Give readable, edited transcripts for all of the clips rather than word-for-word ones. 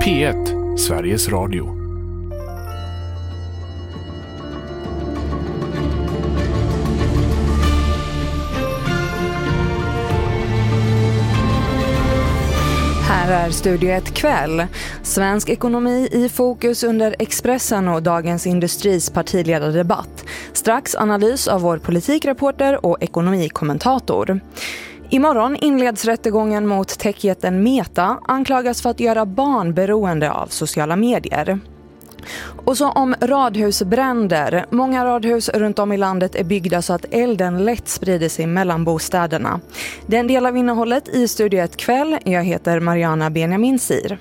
P1, Sveriges Radio. Här är Studio 1 kväll. Svensk ekonomi i fokus under Expressen och Dagens Industris partiledardebatt. Strax analys av vår politikreporter och ekonomikommentator. Imorgon inleds rättegången mot techjätten Meta, anklagas för att göra barn beroende av sociala medier. Och så om radhusbränder. Många radhus runt om i landet är byggda så att elden lätt sprider sig mellan bostäderna. Det är en del av innehållet i Studio 1 kväll. Jag heter Mariana Benjamin Sir.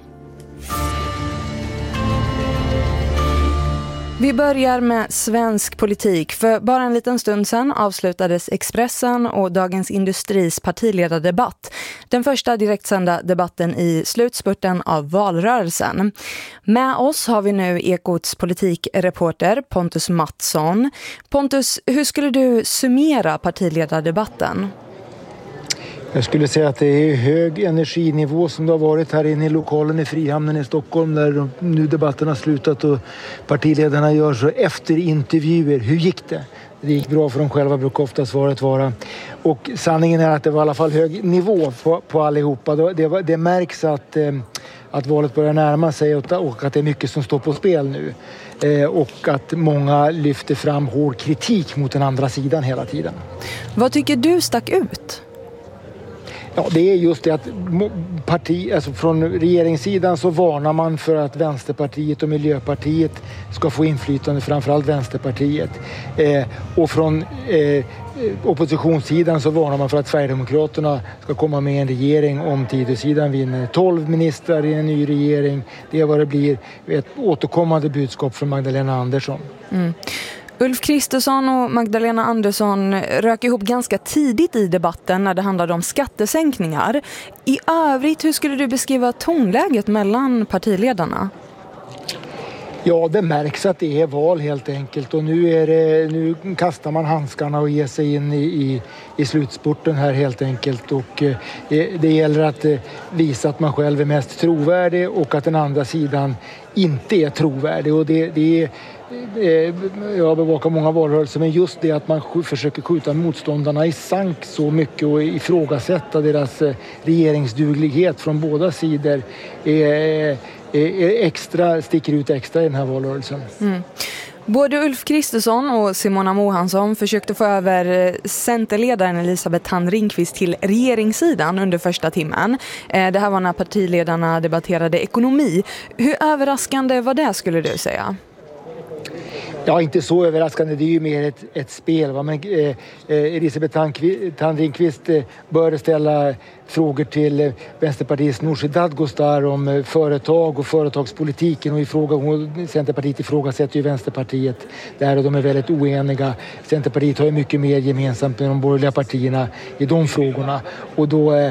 Vi börjar med svensk politik. För bara en liten stund sedan avslutades Expressen och Dagens Industris partiledardebatt. Den första direktsända debatten i slutspurten av valrörelsen. Med oss har vi nu Ekots politikreporter Pontus Mattsson. Pontus, hur skulle du summera partiledardebatten? Jag skulle säga att det är hög energinivå som det har varit här inne i lokalen i Frihamnen i Stockholm där nu debatten har slutat och partiledarna gör så efter intervjuer. Hur gick det? Det gick bra för dem själva, brukar ofta svaret vara. Och sanningen är att det var i alla fall hög nivå på allihopa. Det märks att valet börjar närma sig och att det är mycket som står på spel nu. Och att många lyfter fram hård kritik mot den andra sidan hela tiden. Vad tycker du stack ut? Ja, det är just det att från regeringssidan så varnar man för att Vänsterpartiet och Miljöpartiet ska få inflytande, framförallt Vänsterpartiet. Och från oppositionssidan så varnar man för att Sverigedemokraterna ska komma med en regering om Tidösidan vinner 12 ministrar i en ny regering. Det är vad det blir, ett återkommande budskap från Magdalena Andersson. Mm. Ulf Kristersson och Magdalena Andersson rök ihop ganska tidigt i debatten när det handlade om skattesänkningar. I övrigt, hur skulle du beskriva tonläget mellan partiledarna? Ja, det märks att det är val helt enkelt och nu kastar man handskarna och ger sig in i slutspurten här helt enkelt och det gäller att visa att man själv är mest trovärdig och att den andra sidan inte är trovärdig och det är jag bevakar många valrörelser, men just det att man försöker skjuta motståndarna i sank så mycket och ifrågasätta deras regeringsduglighet från båda sidor sticker ut extra i den här valrörelsen. Mm. Både Ulf Kristersson och Simona Mohansson försökte få över centerledaren Elisabeth Thand Ringqvist till regeringssidan under första timmen. Det här var när partiledarna debatterade ekonomi. Hur överraskande var det, skulle du säga? Ja, inte så överraskande. Det är ju mer ett spel. Va? Men Elisabeth Thand Ringqvist började ställa frågor till Vänsterpartiets Nooshi Dadgostar om företag och företagspolitiken och Centerpartiet ifrågasätter ju Vänsterpartiet där och de är väldigt oeniga. Centerpartiet har ju mycket mer gemensamt med de borgerliga partierna i de frågorna och då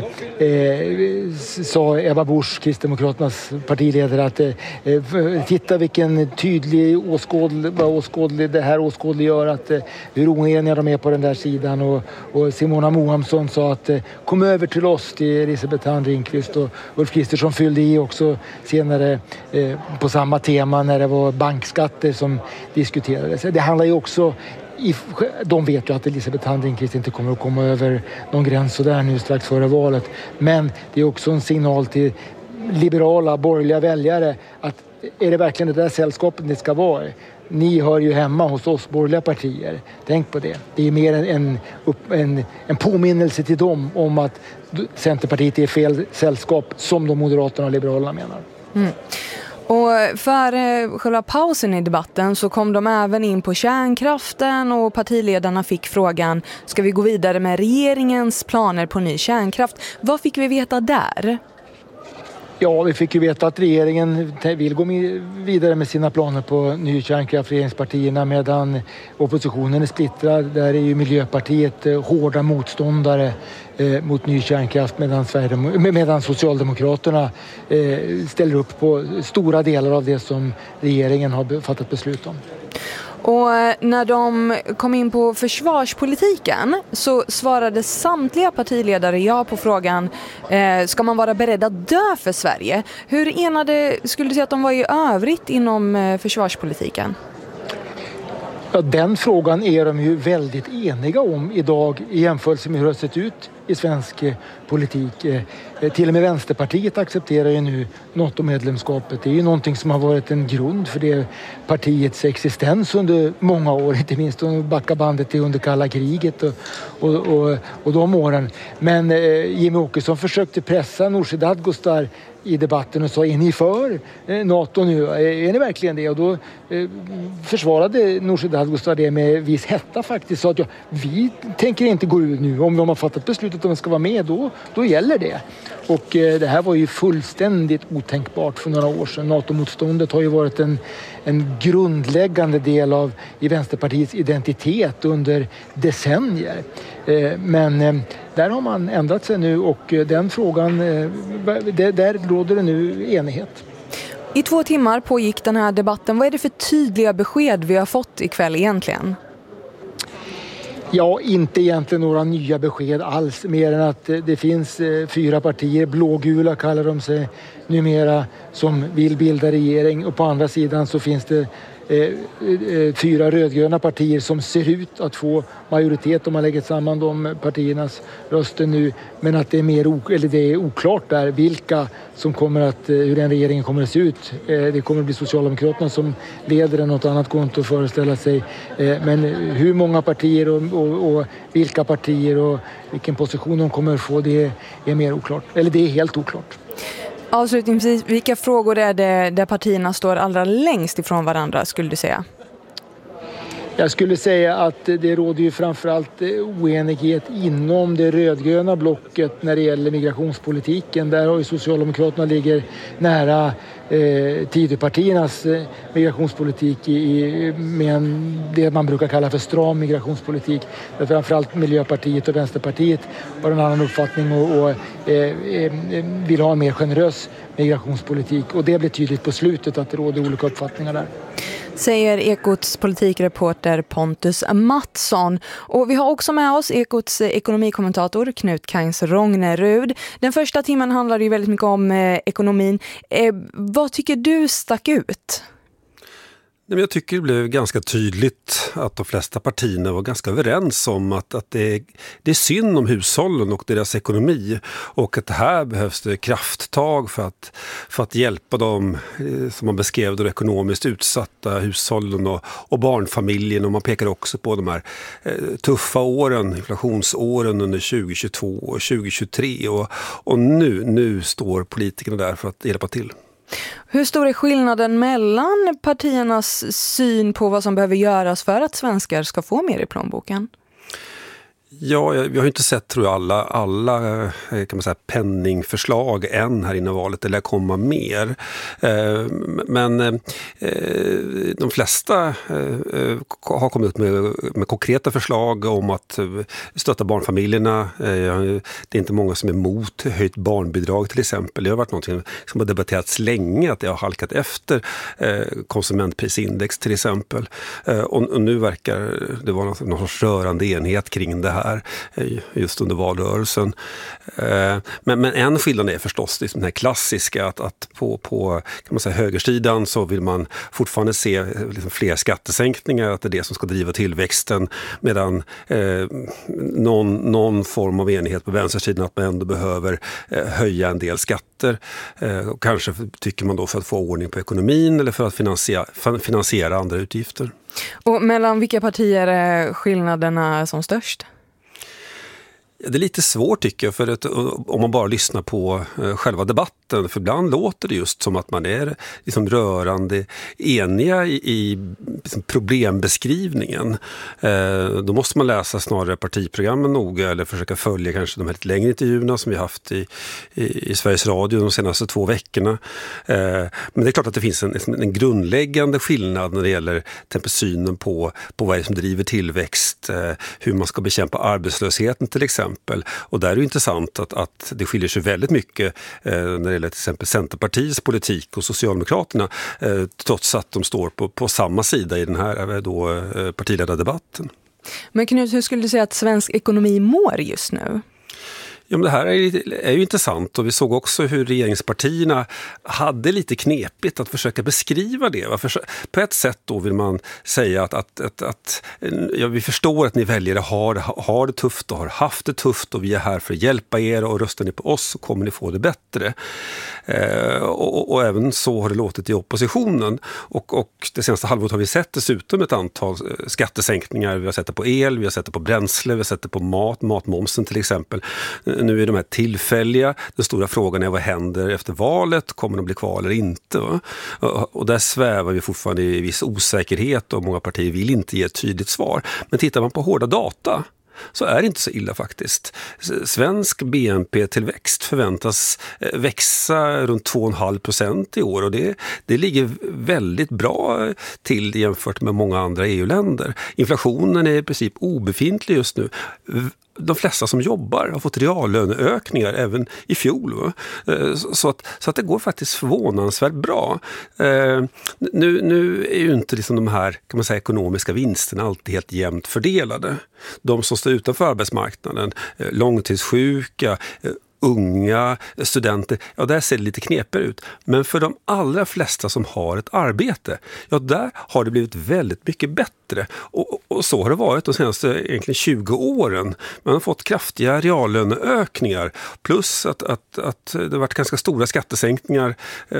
sa Ebba Busch, Kristdemokraternas partiledare, att titta vilken tydlig det här åskådliggör att hur oeniga de är på den där sidan och Simona Mohansson sa att kom över till oss, till Elisabeth Thand Ringqvist och Ulf Kristersson fyllde i också senare på samma tema när det var bankskatter som diskuterades. Det handlar ju också de vet ju att Elisabeth Thand Ringqvist inte kommer att komma över någon gräns så där nu strax före valet, men det är också en signal till liberala borgerliga väljare att är det verkligen det där sällskapet det ska vara? Ni hör ju hemma hos oss borgerliga partier. Tänk på det. Det är mer en påminnelse till dem om att Centerpartiet är fel sällskap som de Moderaterna och Liberalerna menar. Mm. Och för själva pausen i debatten så kom de även in på kärnkraften och partiledarna fick frågan: ska vi gå vidare med regeringens planer på ny kärnkraft? Vad fick vi veta där? Ja, vi fick ju veta att regeringen vill gå vidare med sina planer på ny kärnkraft, regeringspartierna, medan oppositionen är splittrad. Där är ju Miljöpartiet hårda motståndare mot ny kärnkraft medan Socialdemokraterna ställer upp på stora delar av det som regeringen har fattat beslut om. Och när de kom in på försvarspolitiken så svarade samtliga partiledare ja på frågan ska man vara beredd att dö för Sverige? Hur enade skulle du säga att de var i övrigt inom försvarspolitiken? Ja, den frågan är de ju väldigt eniga om idag i jämförelse med hur det har sett ut i svensk politik. Till och med Vänsterpartiet accepterar ju nu NATO-medlemskapet. Det är ju någonting som har varit en grund för det partiets existens under många år, inte minst om backa bandet till under kalla kriget och de åren. Men Jimmie Åkesson försökte pressa Nooshi Dadgostar i debatten och sa, är ni för NATO nu? Är ni verkligen det? Och då försvarade Nooshi Dadgostar det med viss hetta faktiskt. Sa att vi tänker inte gå ut nu. Om de har fattat beslutet att de ska vara med, då gäller det. Och det här var ju fullständigt otänkbart för några år sedan. NATO-motståndet har ju varit en grundläggande del i Vänsterpartiets identitet under decennier. Men där har man ändrat sig nu och den frågan, där råder det nu enighet. I 2 timmar pågick den här debatten. Vad är det för tydliga besked vi har fått ikväll egentligen? Ja, inte egentligen några nya besked alls, mer än att det finns 4 partier, blågula kallar de sig numera, som vill bilda regering, och på andra sidan så finns det 4 rödgröna partier som ser ut att få majoritet om man lägger samman de partiernas röster nu, men att det är det är oklart där vilka som kommer att, hur den regeringen kommer att se ut. Det kommer att bli Socialdemokraterna som leder den, något annat går inte att föreställa sig. Men hur många partier och vilka partier och vilken position de kommer att få, det är mer oklart. Eller det är helt oklart. Avslutningsvis, vilka frågor är det där partierna står allra längst ifrån varandra, skulle du säga? Jag skulle säga att det råder ju framförallt oenighet inom det rödgröna blocket när det gäller migrationspolitiken. Där har ju Socialdemokraterna ligger nära Tidöpartiernas migrationspolitik med det man brukar kalla för stram migrationspolitik. Där framförallt Miljöpartiet och Vänsterpartiet har en annan uppfattning och vill ha en mer generös migrationspolitik. Och det blir tydligt på slutet att det råder olika uppfattningar där. Säger Ekots politikreporter Pontus Mattsson. Och vi har också med oss Ekots ekonomikommentator Knut Kangs Rognerud. Den första timmen handlade ju väldigt mycket om ekonomin. Vad tycker du stack ut? Jag tycker det blev ganska tydligt att de flesta partierna var ganska överens om att det är synd om hushållen och deras ekonomi, och att det här behövs det krafttag för att hjälpa dem som man beskrev, de ekonomiskt utsatta hushållen och barnfamiljen. Och man pekar också på de här tuffa åren, inflationsåren under 2022 och 2023, och nu står politikerna där för att hjälpa till. Hur stor är skillnaden mellan partiernas syn på vad som behöver göras för att svenskar ska få mer i plånboken? Ja, vi har ju inte sett, tror jag, alla kan man säga, penningförslag än här innan valet, eller komma mer. Men de flesta har kommit ut med konkreta förslag om att stötta barnfamiljerna. Det är inte många som är emot höjt barnbidrag till exempel. Det har varit något som har debatterats länge, att det har halkat efter konsumentprisindex till exempel. Och nu verkar det vara någon sorts rörande enhet kring det här just under valrörelsen. Men en skillnad är förstås liksom den här klassiska att på kan man säga, högersidan så vill man fortfarande se liksom fler skattesänkningar, att det är det som ska driva tillväxten, medan någon form av enighet på vänstersidan att man ändå behöver höja en del skatter. Och kanske tycker man då för att få ordning på ekonomin eller för att finansiera andra utgifter. Och mellan vilka partier är skillnaderna som störst? Det är lite svårt tycker jag, för att om man bara lyssnar på själva debatten, för ibland låter det just som att man är liksom rörande eniga i liksom problembeskrivningen. Då måste man läsa snarare partiprogrammen noga eller försöka följa kanske de här lite längre intervjuerna som vi haft i Sveriges Radio de senaste 2 veckorna. Men det är klart att det finns en grundläggande skillnad när det gäller synen på vad är det som driver tillväxt, hur man ska bekämpa arbetslösheten till exempel. exempel. Och där är det intressant att det skiljer sig väldigt mycket när det gäller till exempel Centerpartiets politik och Socialdemokraterna, trots att de står på samma sida i den här partiledardebatten. Men Knut, hur skulle du säga att svensk ekonomi mår just nu? Ja, men det här är ju intressant, och vi såg också hur regeringspartierna hade lite knepigt att försöka beskriva det. På ett sätt då vill man säga att vi förstår att ni väljare har det tufft och har haft det tufft, och vi är här för att hjälpa er, och röstar ni på oss så kommer ni få det bättre. Och även så har det låtit i oppositionen. Och det senaste halvåret har vi sett dessutom ett antal skattesänkningar. Vi har sett det på el, vi har sett det på bränsle, vi har sett det på matmomsen till exempel. Nu är de här tillfälliga. Den stora frågan är vad händer efter valet? Kommer de bli kvar eller inte? Va? Och där svävar vi fortfarande i viss osäkerhet, och många partier vill inte ge ett tydligt svar. Men tittar man på hårda data så är det inte så illa faktiskt. Svensk BNP-tillväxt förväntas växa runt 2,5% i år, och det ligger väldigt bra till jämfört med många andra EU-länder. Inflationen är i princip obefintlig just nu. De flesta som jobbar har fått reallöneökningar även i fjol. Så att det går faktiskt förvånansvärt bra. Nu är ju inte liksom de här, kan man säga, ekonomiska vinsterna alltid helt jämnt fördelade. De som står utanför arbetsmarknaden, långtidssjuka, unga, studenter, ja, där ser det lite knepigare ut. Men för de allra flesta som har ett arbete, ja, där har det blivit väldigt mycket bättre. Och så har det varit de senaste egentligen 20 åren. Man har fått kraftiga reallöneökningar, plus att det har varit ganska stora skattesänkningar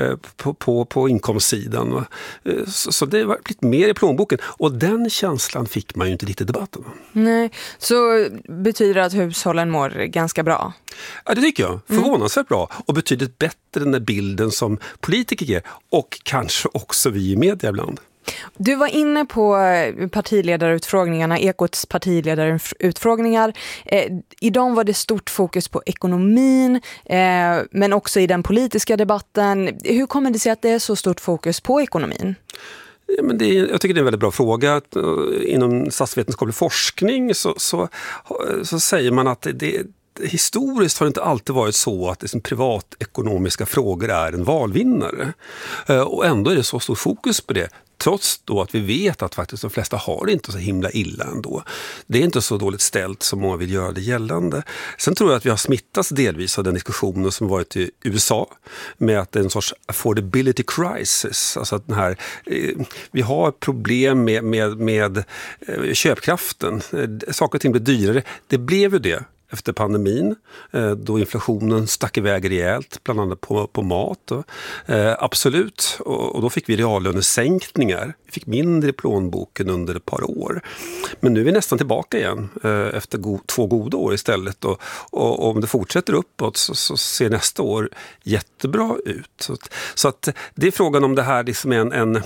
på inkomstsidan. Så det har blivit mer i plånboken. Och den känslan fick man ju inte lite i debatten. Nej, så betyder det att hushållen mår ganska bra? Ja, det tycker jag. Förvånansvärt bra. Och betydligt bättre än den bilden som politiker ger. Och kanske också vi i media ibland. Du var inne på partiledarutfrågningarna, Ekots partiledarutfrågningar. I dem var det stort fokus på ekonomin, men också i den politiska debatten. Hur kommer det sig att det är så stort fokus på ekonomin? Ja, men jag tycker det är en väldigt bra fråga. Inom statsvetenskaplig forskning så säger man att historiskt har det inte alltid varit så att liksom privatekonomiska frågor är en valvinnare. Och ändå är det så stor fokus på det. Trots då att vi vet att faktiskt de flesta har det inte så himla illa ändå. Det är inte så dåligt ställt som många vill göra det gällande. Sen tror jag att vi har smittats delvis av den diskussionen som varit i USA med att det är en sorts affordability crisis. Alltså att vi har problem med köpkraften. Saker och ting blir dyrare. Det blev ju det efter pandemin, då inflationen stack iväg rejält, bland annat på mat. Absolut, och då fick vi reallönesänkningar. Vi fick mindre i plånboken under ett par år. Men nu är vi nästan tillbaka igen efter 2 goda år istället. Och om det fortsätter uppåt så ser nästa år jättebra ut. Så att det är frågan om det här liksom är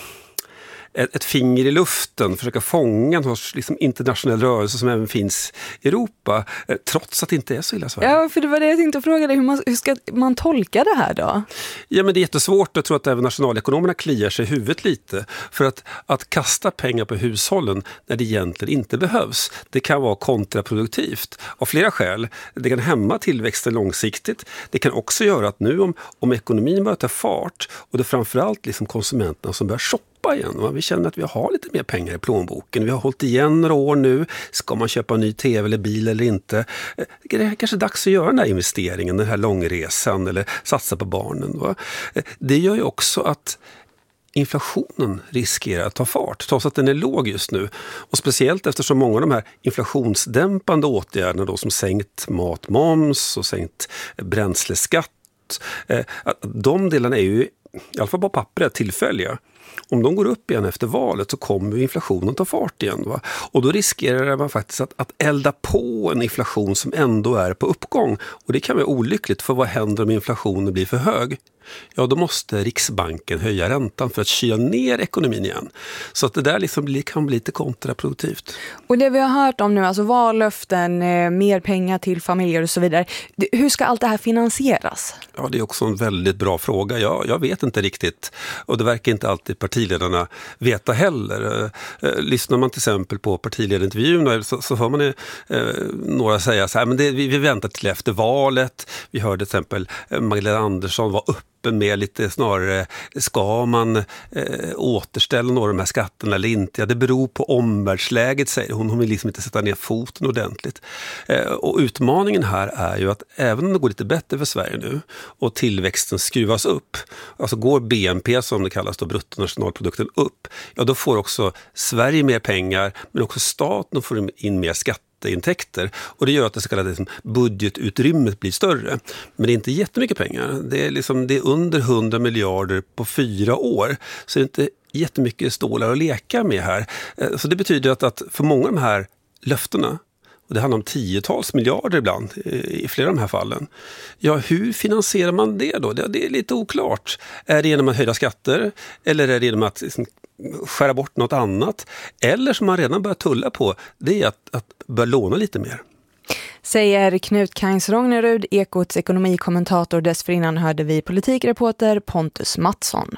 ett finger i luften, försöka fånga en sorts liksom internationell rörelse som även finns i Europa, trots att det inte är så illa Sverige. Ja, för det var det jag tänkte fråga dig. Hur ska man tolka det här då? Ja, men det är jättesvårt. Jag tror att även nationalekonomerna kliar sig i huvudet lite. För att kasta pengar på hushållen när det egentligen inte behövs, det kan vara kontraproduktivt. Av flera skäl. Det kan hämma tillväxten långsiktigt. Det kan också göra att nu om ekonomin börjar ta fart, och det är framförallt liksom konsumenterna som börjar shoppa igen. Vi känner att vi har lite mer pengar i plånboken. Vi har hållit igen några år nu. Ska man köpa en ny tv eller bil eller inte? Det är kanske dags att göra den här investeringen, den här långresan, eller satsa på barnen. Va? Det gör ju också att inflationen riskerar att ta fart, trots att den är låg just nu. Och speciellt eftersom många av de här inflationsdämpande åtgärderna då, som sänkt matmoms och sänkt bränsleskatt, de delarna är ju i alla fall på pappret tillfälliga. Om de går upp igen efter valet så kommer inflationen ta fart igen. Va? Och då riskerar man faktiskt att elda på en inflation som ändå är på uppgång. Och det kan vara olyckligt, för vad händer om inflationen blir för hög? Ja, då måste Riksbanken höja räntan för att kyla ner ekonomin igen. Så att det där liksom kan bli lite kontraproduktivt. Och det vi har hört om nu, alltså vallöften, mer pengar till familjer och så vidare. Hur ska allt det här finansieras? Ja, det är också en väldigt bra fråga. Jag vet inte riktigt. Och det verkar inte alltid alltid partiledarna veta heller. Lyssnar man till exempel på partiledarintervjuerna så hör man några säga så här, men vi väntar till efter valet. Vi hörde till exempel Magdalena Andersson var uppe med lite snarare, ska man återställa några av de här skatterna eller inte? Ja, det beror på omvärldsläget, säger hon. Hon vill liksom inte sätta ner foten ordentligt. Och utmaningen här är ju att även om det går lite bättre för Sverige nu och tillväxten skruvas upp, alltså går BNP som det kallas då, bruttonationalprodukten upp, ja då får också Sverige mer pengar, men också staten får in mer skatteintäkter, och det gör att det så kallade budgetutrymmet blir större. Men det är inte jättemycket pengar. Det är under 100 miljarder på 4 år. Så det är inte jättemycket stålar att leka med här. Så det betyder att för många av de här löftena, och det handlar om 10-tals miljarder ibland i flera av de här fallen. Ja, hur finansierar man det då? Det är lite oklart. Är det genom att höja skatter? Eller är det genom att skära bort något annat? Eller som man redan börjar tulla på, det är att börja låna lite mer. Säger Knut Kainz Rognerud, Ekots ekonomikommentator. Dessförinnan hörde vi politikreporter Pontus Mattsson.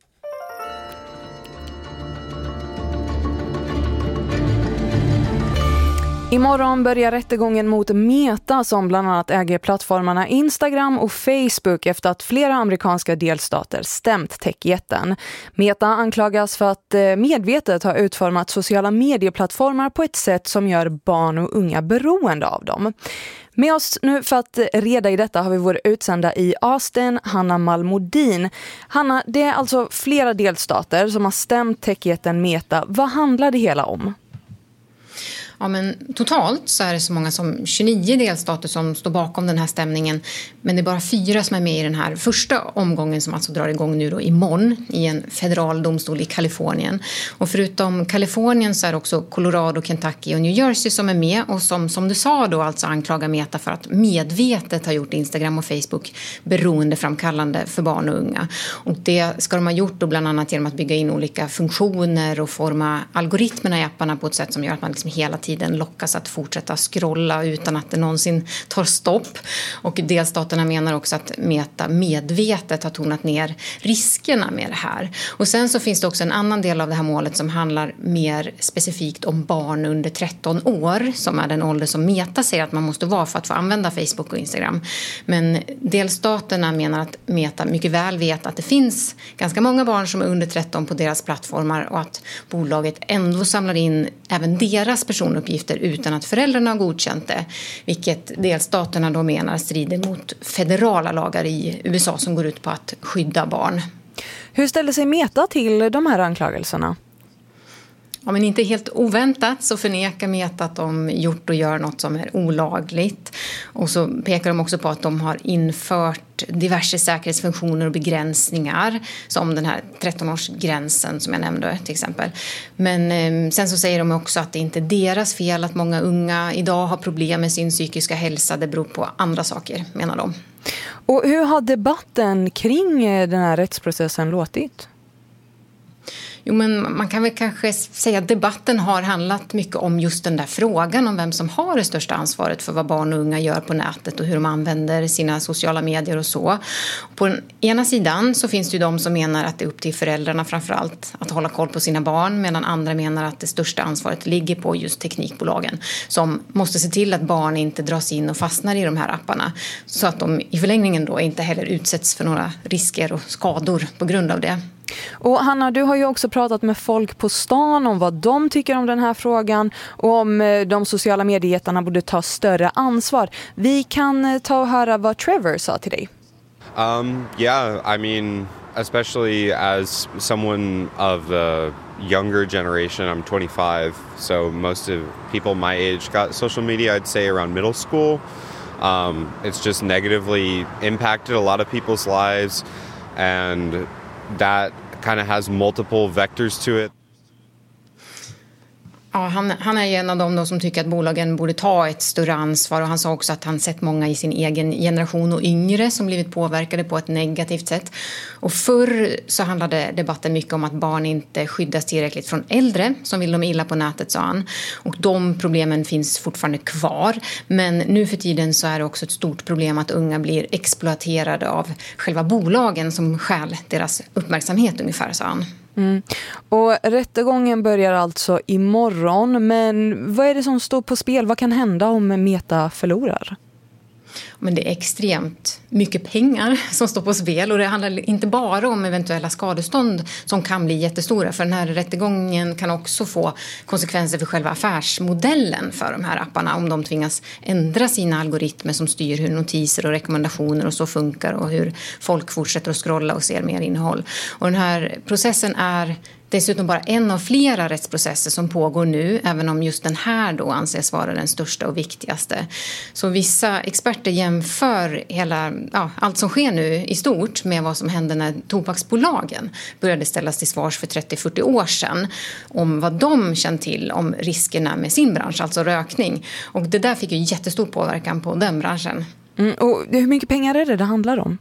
Imorgon börjar rättegången mot Meta som bland annat äger plattformarna Instagram och Facebook efter att flera amerikanska delstater stämt techjätten. Meta anklagas för att medvetet ha utformat sociala medieplattformar på ett sätt som gör barn och unga beroende av dem. Med oss nu för att reda i detta har vi vår utsända i Austin, Hanna Malmodin. Hanna, det är alltså flera delstater som har stämt techjätten Meta. Vad handlar det hela om? Ja, men totalt så är det så många som 29 delstater som står bakom den här stämningen. Men det är bara 4 som är med i den här första omgången som alltså drar igång nu då imorgon i en federal domstol i Kalifornien. Och förutom Kalifornien så är det också Colorado, Kentucky och New Jersey som är med. Och som du sa då alltså anklagar Meta för att medvetet ha gjort Instagram och Facebook beroendeframkallande för barn och unga. Och det ska de ha gjort då bland annat genom att bygga in olika funktioner och forma algoritmerna i apparna på ett sätt som gör att man liksom hela tiden lockas att fortsätta scrolla utan att det någonsin tar stopp. Och delstaterna menar också att Meta medvetet har tonat ner riskerna med det här. Och sen så finns det också en annan del av det här målet som handlar mer specifikt om barn under 13 år som är den ålder som Meta säger att man måste vara för att få använda Facebook och Instagram. Men delstaterna menar att Meta mycket väl vet att det finns ganska många barn som är under 13 på deras plattformar och att bolaget ändå samlar in även deras personuppgifter utan att föräldrarna har godkänt det, vilket delstaterna då menar strider mot federala lagar i USA som går ut på att skydda barn. Hur ställer sig Meta till de här anklagelserna? Ja, men inte helt oväntat så förnekar Meta att de gjort och gör något som är olagligt. Och så pekar de också på att de har infört diverse säkerhetsfunktioner och begränsningar som den här 13-årsgränsen som jag nämnde till exempel. Men sen så säger de också att det inte är deras fel att många unga idag har problem med sin psykiska hälsa. Det beror på andra saker, menar de. Och hur har debatten kring den här rättsprocessen låtit? Jo, men man kan väl kanske säga att debatten har handlat mycket om just den där frågan om vem som har det största ansvaret för vad barn och unga gör på nätet och hur de använder sina sociala medier och så. På den ena sidan så finns det ju de som menar att det är upp till föräldrarna framförallt att hålla koll på sina barn, medan andra menar att det största ansvaret ligger på just teknikbolagen som måste se till att barn inte dras in och fastnar i de här apparna så att de i förlängningen då inte heller utsätts för några risker och skador på grund av det. Och Hanna, du har ju också pratat med folk på stan om vad de tycker om den här frågan och om de sociala mediejättarna borde ta större ansvar. Vi kan ta och höra vad Trevor sa till dig. Yeah, I mean, especially as someone of the younger generation, I'm 25, so most of people my age got social media, I'd say around middle school. It's just negatively impacted a lot of people's lives, and that kind of has multiple vectors to it. Ja, han är ju en av dem då som tycker att bolagen borde ta ett större ansvar, och han sa också att han sett många i sin egen generation och yngre som blivit påverkade på ett negativt sätt. Och förr så handlade debatten mycket om att barn inte skyddas tillräckligt från äldre som vill dem illa på nätet, sa han. Och de problemen finns fortfarande kvar, men nu för tiden så är det också ett stort problem att unga blir exploaterade av själva bolagen som stjäl deras uppmärksamhet ungefär, sa han. Och rättegången börjar alltså imorgon, men vad är det som står på spel? Vad kan hända om Meta förlorar? Men det är extremt mycket pengar som står på spel och det handlar inte bara om eventuella skadestånd som kan bli jättestora, för den här rättegången kan också få konsekvenser för själva affärsmodellen för de här apparna om de tvingas ändra sina algoritmer som styr hur notiser och rekommendationer och så funkar och hur folk fortsätter att scrolla och ser mer innehåll. Och den här processen är dessutom bara en av flera rättsprocesser som pågår nu, även om just den här då anses vara den största och viktigaste. Så vissa experter jämför allt som sker nu i stort med vad som hände när tobaksbolagen började ställas till svars för 30-40 år sedan om vad de känt till om riskerna med sin bransch, alltså rökning. Och det där fick ju jättestor påverkan på den branschen. Och hur mycket pengar är det handlar om?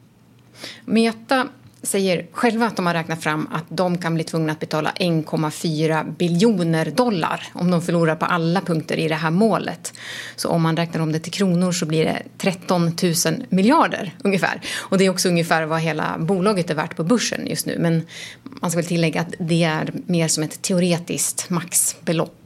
Meta säger själva att de har räknat fram att de kan bli tvungna att betala 1,4 biljoner dollar om de förlorar på alla punkter i det här målet. Så om man räknar om det till kronor så blir det 13 000 miljarder ungefär. Och det är också ungefär vad hela bolaget är värt på börsen just nu. Men man ska väl tillägga att det är mer som ett teoretiskt maxbelopp.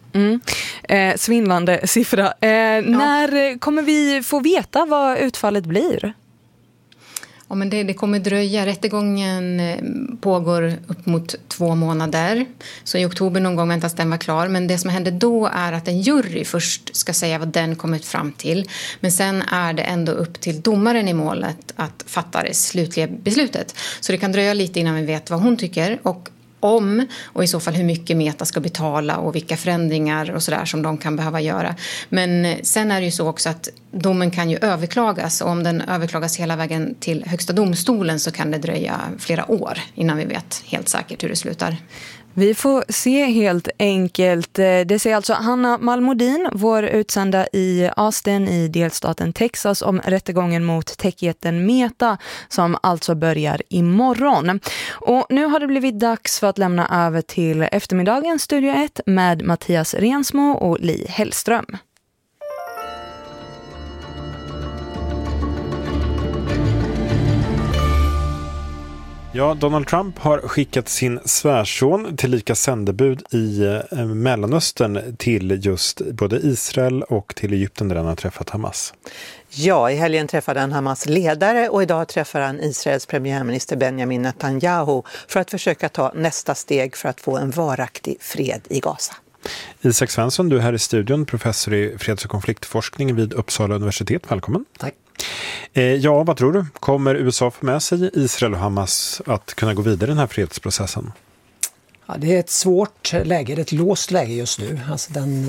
Svindlande siffra. När kommer vi få veta vad utfallet blir? Ja, men det kommer dröja. Rättegången pågår upp mot 2 månader. Så i oktober någon gång väntas den vara klar. Men det som händer då är att en jury först ska säga vad den kommit fram till. Men sen är det ändå upp till domaren i målet att fatta det slutliga beslutet. Så det kan dröja lite innan vi vet vad hon tycker och i så fall hur mycket Meta ska betala och vilka förändringar och sådär som de kan behöva göra. Men sen är det ju så också att domen kan ju överklagas, och om den överklagas hela vägen till högsta domstolen så kan det dröja flera år innan vi vet helt säkert hur det slutar. Vi får se helt enkelt. Det säger alltså Hanna Malmodin, vår utsända i Austin i delstaten Texas, om rättegången mot techjätten Meta som alltså börjar imorgon. Och nu har det blivit dags för att lämna över till eftermiddagens Studio 1 med Mattias Rensmo och Li Hellström. Ja, Donald Trump har skickat sin svärson till lika sändebud i Mellanöstern till just både Israel och till Egypten där han har träffat Hamas. Ja, i helgen träffade han Hamas ledare och idag träffar han Israels premiärminister Benjamin Netanyahu för att försöka ta nästa steg för att få en varaktig fred i Gaza. Isak Svensson, du är här i studion, professor i freds- och konfliktforskning vid Uppsala universitet. Välkommen. Tack. Ja, vad tror du? Kommer USA få med sig Israel och Hamas att kunna gå vidare i den här fredsprocessen? Ja, det är ett svårt läge, det är ett låst läge just nu. Alltså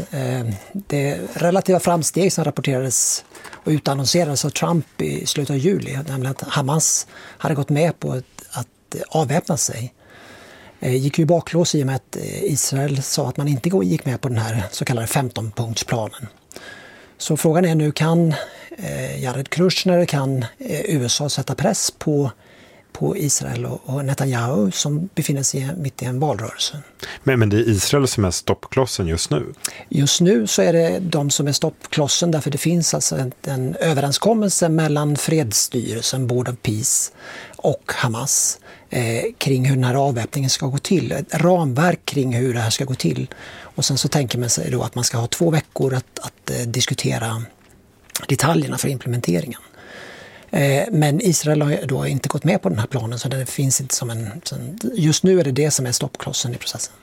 det relativa framsteg som rapporterades och utannonserades av Trump i slutet av juli, nämligen att Hamas hade gått med på att avväpna sig, gick ju baklås i och med att Israel sa att man inte gick med på den här så kallade 15-punktsplanen. Så frågan är nu, kan Jared Kushner, kan USA sätta press på Israel och Netanyahu som befinner sig mitt i en valrörelse? Men det är Israel som är stoppklossen just nu? Just nu så är det de som är stoppklossen, därför det finns alltså en överenskommelse mellan fredsstyrelsen, Board of Peace och Hamas kring hur den här avväpningen ska gå till. Ett ramverk kring hur det här ska gå till. Och sen så tänker man sig då att man ska ha 2 veckor att diskutera detaljerna för implementeringen. Men Israel har då inte gått med på den här planen, så det finns inte just nu är det som är stoppklossen i processen.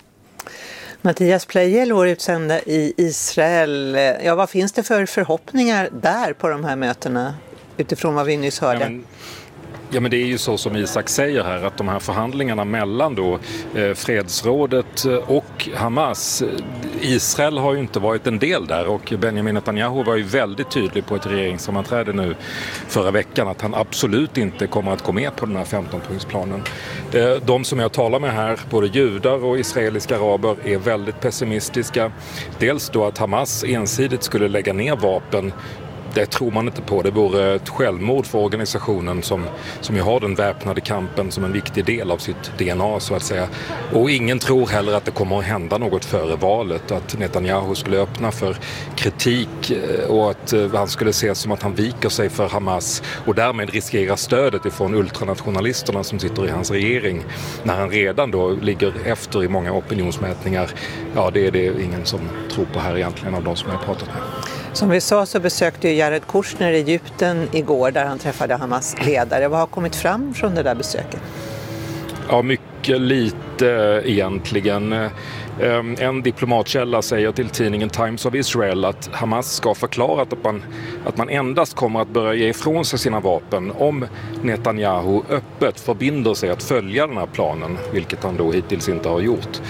Mattias Pleijel, vår utsända i Israel. Ja, vad finns det för förhoppningar där på de här mötena utifrån vad vi nyss hörde? Ja, men det är ju så som Isak säger här, att de här förhandlingarna mellan då fredsrådet och Hamas, Israel har ju inte varit en del där, och Benjamin Netanyahu var ju väldigt tydlig på ett regeringssammanträde nu förra veckan att han absolut inte kommer att gå med på den här 15-punktsplanen. De som jag talar med här, både judar och israeliska araber, är väldigt pessimistiska. Dels då att Hamas ensidigt skulle lägga ner vapen det tror man inte på. Det vore ett självmord för organisationen som ju har den väpnade kampen som en viktig del av sitt DNA så att säga. Och ingen tror heller att det kommer att hända något före valet. Att Netanyahu skulle öppna för kritik och att han skulle ses som att han viker sig för Hamas och därmed riskerar stödet ifrån ultranationalisterna som sitter i hans regering när han redan då ligger efter i många opinionsmätningar. Ja, det är det ingen som tror på här egentligen av de som jag har pratat med. Som vi sa så besökte Jared Kushner Egypten igår där han träffade Hamas ledare. Vad har kommit fram från det där besöket? Ja, mycket lite egentligen. En diplomatkälla säger till tidningen Times of Israel att Hamas ska förklara att man endast kommer att börja ge ifrån sig sina vapen om Netanyahu öppet förbinder sig att följa den här planen, vilket han då hittills inte har gjort.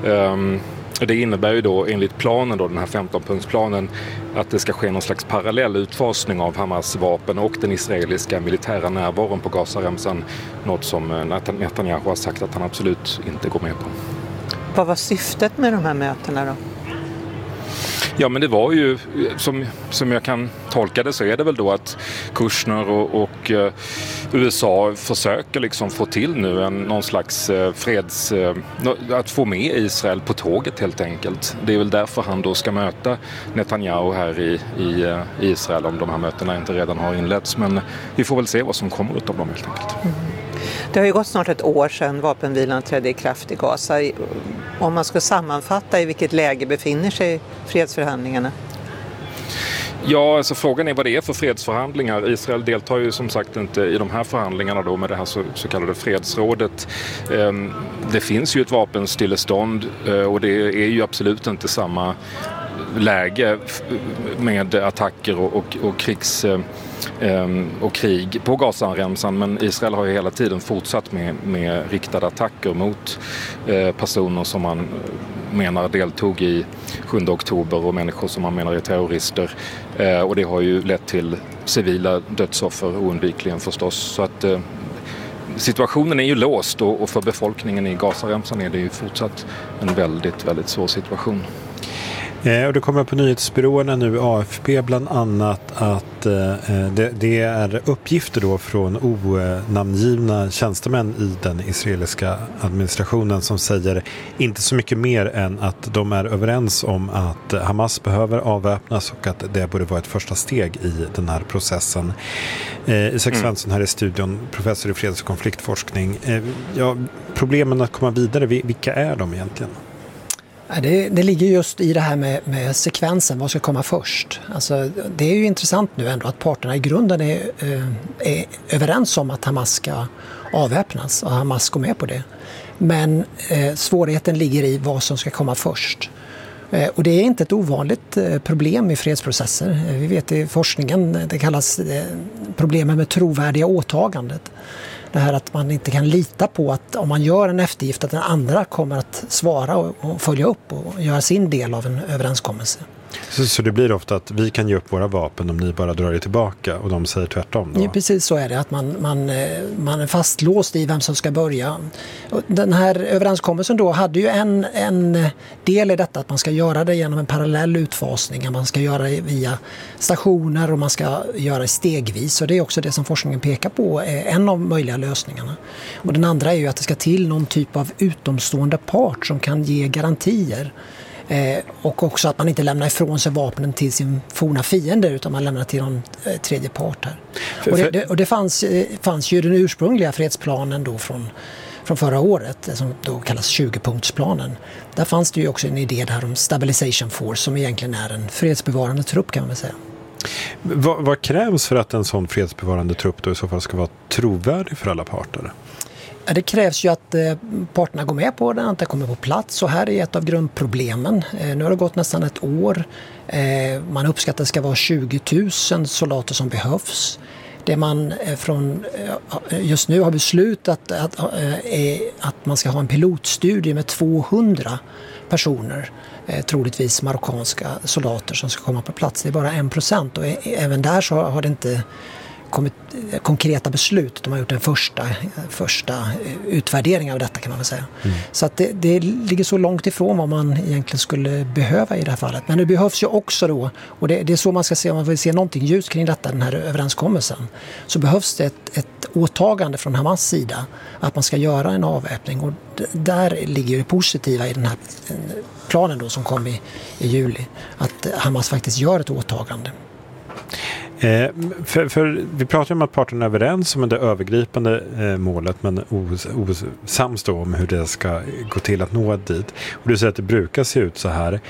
Det innebär ju då enligt planen, då, den här 15-punktsplanen, att det ska ske någon slags parallell utfasning av Hamas vapen och den israeliska militära närvaron på Gazaremsan. Något som Netanyahu har sagt att han absolut inte går med på. Vad var syftet med de här mötena då? Ja, men det var ju, som jag kan tolka det så är det väl då att Kushner och USA försöker liksom få till nu någon slags att få med Israel på tåget helt enkelt. Det är väl därför han då ska möta Netanyahu här i Israel om de här mötena inte redan har inletts. Men vi får väl se vad som kommer ut av dem helt enkelt. Mm. Det har ju gått snart ett år sedan vapenvilan trädde i kraft i Gaza. Om man ska sammanfatta i vilket läge befinner sig fredsförhandlingarna? Ja, alltså frågan är vad det är för fredsförhandlingar. Israel deltar ju som sagt inte i de här förhandlingarna då med det här så kallade fredsrådet. Det finns ju ett vapenstillestånd och det är ju absolut inte samma läge med attacker och krigs och krig på Gazaremsan, men Israel har ju hela tiden fortsatt med riktade attacker mot personer som man menar deltog i 7 oktober och människor som man menar är terrorister, och det har ju lett till civila dödsoffer oundvikligen förstås, så att situationen är ju låst och för befolkningen i Gazaremsan är det ju fortsatt en väldigt, väldigt svår situation. Och det kommer på nyhetsbyråerna nu, AFP bland annat, att det är uppgifter då från onamngivna tjänstemän i den israeliska administrationen som säger inte så mycket mer än att de är överens om att Hamas behöver avväpnas och att det borde vara ett första steg i den här processen. Isak Svensson här i studion, professor i freds- och konfliktforskning. Problemen att komma vidare, vilka är de egentligen? Det ligger just i det här med sekvensen, vad ska komma först. Alltså, det är ju intressant nu ändå att parterna i grunden är överens om att Hamas ska avväpnas och Hamas går med på det. Men svårigheten ligger i vad som ska komma först. Och det är inte ett ovanligt problem i fredsprocesser. Vi vet i forskningen, det kallas problemet med trovärdiga åtagandet. Det här att man inte kan lita på att om man gör en eftergift att den andra kommer att svara och följa upp och göra sin del av en överenskommelse. Så det blir ofta att vi kan ge upp våra vapen om ni bara drar er tillbaka och de säger tvärtom då? Ja, precis så är det, att man är fastlåst i vem som ska börja. Och den här överenskommelsen då hade ju en del i detta att man ska göra det genom en parallell utfasning, man ska göra det via stationer och man ska göra det stegvis, och det är också det som forskningen pekar på är en av möjliga lösningarna. Och den andra är ju att det ska till någon typ av utomstående part som kan ge garantier. Och också att man inte lämnar ifrån sig vapnen till sin forna fiender utan man lämnar till någon tredje part här. Och det fanns ju den ursprungliga fredsplanen då från förra året som då kallas 20-punktsplanen. Där fanns det ju också en idé där om Stabilization Force som egentligen är en fredsbevarande trupp kan man väl säga. Vad krävs för att en sån fredsbevarande trupp då i så fall ska vara trovärdig för alla parter? Det krävs ju att parterna går med på den, att det kommer på plats, och här är ett av grundproblemen. Nu har det gått nästan ett år. Man uppskattar att det ska vara 20 000 soldater som behövs. Det man just nu har beslutat att man ska ha en pilotstudie med 200 personer, troligtvis marockanska soldater som ska komma på plats. Det är bara 1%, och även där så har det inte konkreta beslut. De har gjort en första utvärdering av detta, kan man väl säga. Så att det ligger så långt ifrån vad man egentligen skulle behöva i det här fallet. Men det behövs ju också då, och det är så man ska se, om man vill se någonting ljus kring detta, den här överenskommelsen, så behövs det ett åtagande från Hamas sida att man ska göra en avväpning, och där ligger det positiva i den här planen då som kom i juli, att Hamas faktiskt gör ett åtagande. För vi pratar om att parterna är överens om det övergripande målet, men osams då om hur det ska gå till att nå dit. Och du säger att det brukar se ut så här.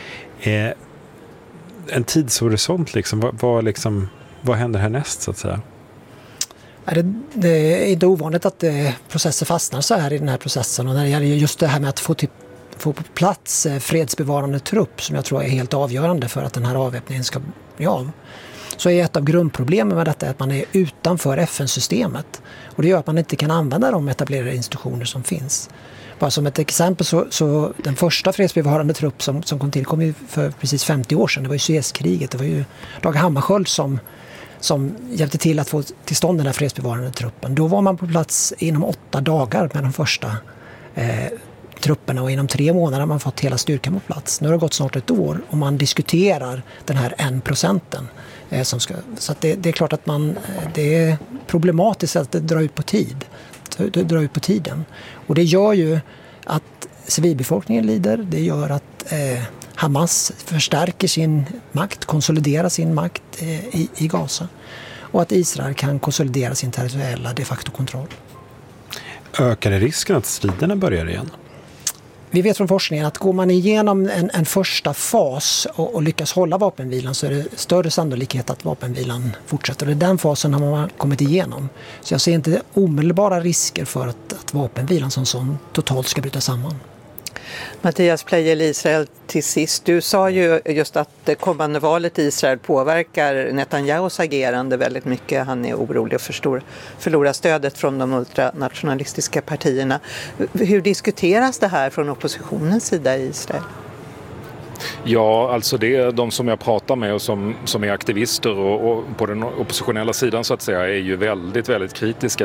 En tidshorisont liksom, vad händer härnäst så att säga? Det är inte ovanligt att processer fastnar så här i den här processen, och när det gäller just det här med att få på plats fredsbevarande trupp, som jag tror är helt avgörande för att den här avväpningen ska bli av, så är ett av grundproblemen med detta att man är utanför FN-systemet, och det gör att man inte kan använda de etablerade institutioner som finns. Bara som ett exempel så den första fredsbevarande trupp som kom ju för precis 50 år sedan, det var ju Suezkriget, det var ju Dag Hammarskjöld som hjälpte till att få till stånd den här fredsbevarande truppen. Då var man på plats inom 8 dagar med de första trupperna, och inom 3 månader har man fått hela styrkan på plats. Nu har det gått snart 1 år och man diskuterar den här 1%. Så att det är klart att det är problematiskt att det drar ut på tid. Det drar ut på tiden. Och det gör ju att civilbefolkningen lider. Det gör att Hamas förstärker sin makt, konsoliderar sin makt i Gaza. Och att Israel kan konsolidera sin territoriella de facto kontroll. Ökar det risken att striderna börjar igen? Vi vet från forskningen att går man igenom en första fas och lyckas hålla vapenvilan, så är det större sannolikhet att vapenvilan fortsätter. Och det är den fasen har man kommit igenom. Så jag ser inte omedelbara risker för att vapenvilan som totalt ska bryta samman. Mattias Pleijel, Israel till sist. Du sa ju just att det kommande valet i Israel påverkar Netanyahus agerande väldigt mycket. Han är orolig och förlorar stödet från de ultranationalistiska partierna. Hur diskuteras det här från oppositionens sida i Israel? Ja, alltså det är de som jag pratar med och som är aktivister och på den oppositionella sidan så att säga är ju väldigt, väldigt kritiska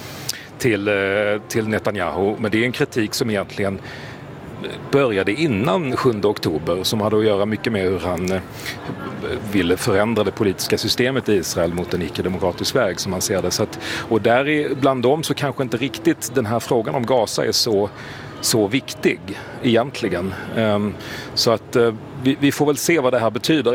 till Netanyahu. Men det är en kritik som egentligen började innan 7 oktober, som hade att göra mycket med hur han ville förändra det politiska systemet i Israel mot en icke-demokratisk väg som man ser det. Så att, och där är, bland dem så kanske inte riktigt den här frågan om Gaza är så viktig egentligen. Så att vi får väl se vad det här betyder.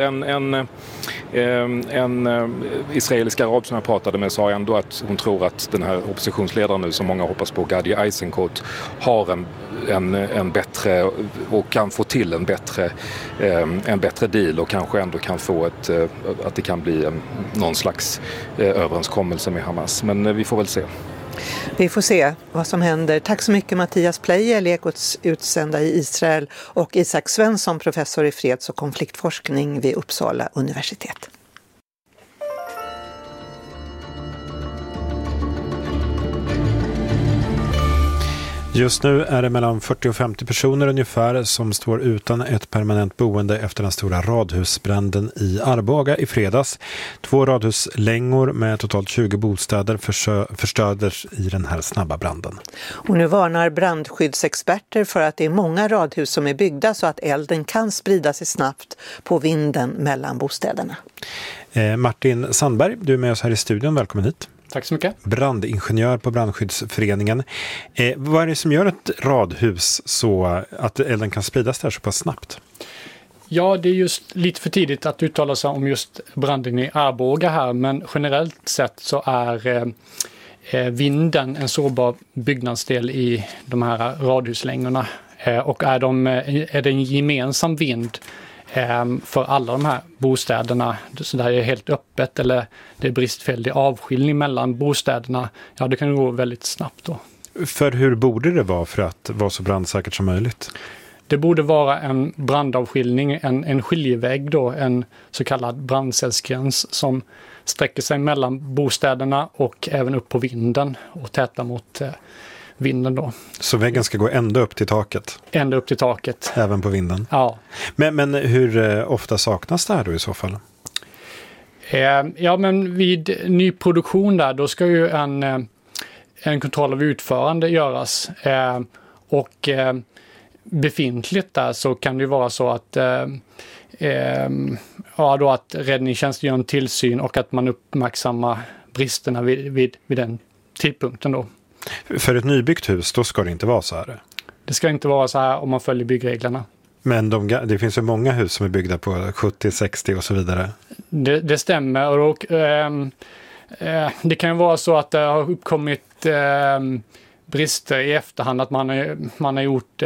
En israelisk arab som jag pratade med sa ändå att hon tror att den här oppositionsledaren nu som många hoppas på, Gadi Eisenkot, har en bättre och kan få till en bättre deal och kanske ändå kan få att det kan bli någon slags överenskommelse med Hamas. Men vi får väl se. Vi får se vad som händer. Tack så mycket Mattias Pleijel, Ekots utsända i Israel, och Isak Svensson, professor i freds- och konfliktforskning vid Uppsala universitet. Just nu är det mellan 40 och 50 personer ungefär som står utan ett permanent boende efter den stora radhusbranden i Arboga i fredags. 2 radhuslängor med totalt 20 bostäder förstördes i den här snabba branden. Och nu varnar brandskyddsexperter för att det är många radhus som är byggda så att elden kan sprida sig snabbt på vinden mellan bostäderna. Martin Sandberg, du är med oss här i studion. Välkommen hit. Tack så mycket. Brandingenjör på Brandskyddsföreningen. Vad är det som gör ett radhus så att elden kan spridas där så pass snabbt? Ja, det är just lite för tidigt att uttala sig om just branden i Arboga här, men generellt sett så är vinden en sårbar byggnadsdel i de här radhuslängorna. Och är det en gemensam vind för alla de här bostäderna, så där är helt öppet eller det är bristfällig avskiljning mellan bostäderna, ja det kan gå väldigt snabbt då. För hur borde det vara för att vara så brandsäkert som möjligt? Det borde vara en brandavskiljning, en skiljevägg då, en så kallad brandcellsgräns som sträcker sig mellan bostäderna och även upp på vinden och täta mot vinden då. Så väggen ska gå ända upp till taket? Ända upp till taket. Även på vinden? Ja. Men hur ofta saknas det här då i så fall? Ja, men vid nyproduktion där, då ska ju en kontroll av utförande göras. Och befintligt där så kan det ju vara så att att räddningstjänsten gör en tillsyn och att man uppmärksammar bristerna vid den tidpunkten då. För ett nybyggt hus, då ska det inte vara så här? Det ska inte vara så här om man följer byggreglerna. Men det finns ju många hus som är byggda på 70, 60 och så vidare. Det stämmer. Och det kan ju vara så att det har uppkommit brister i efterhand, att man har gjort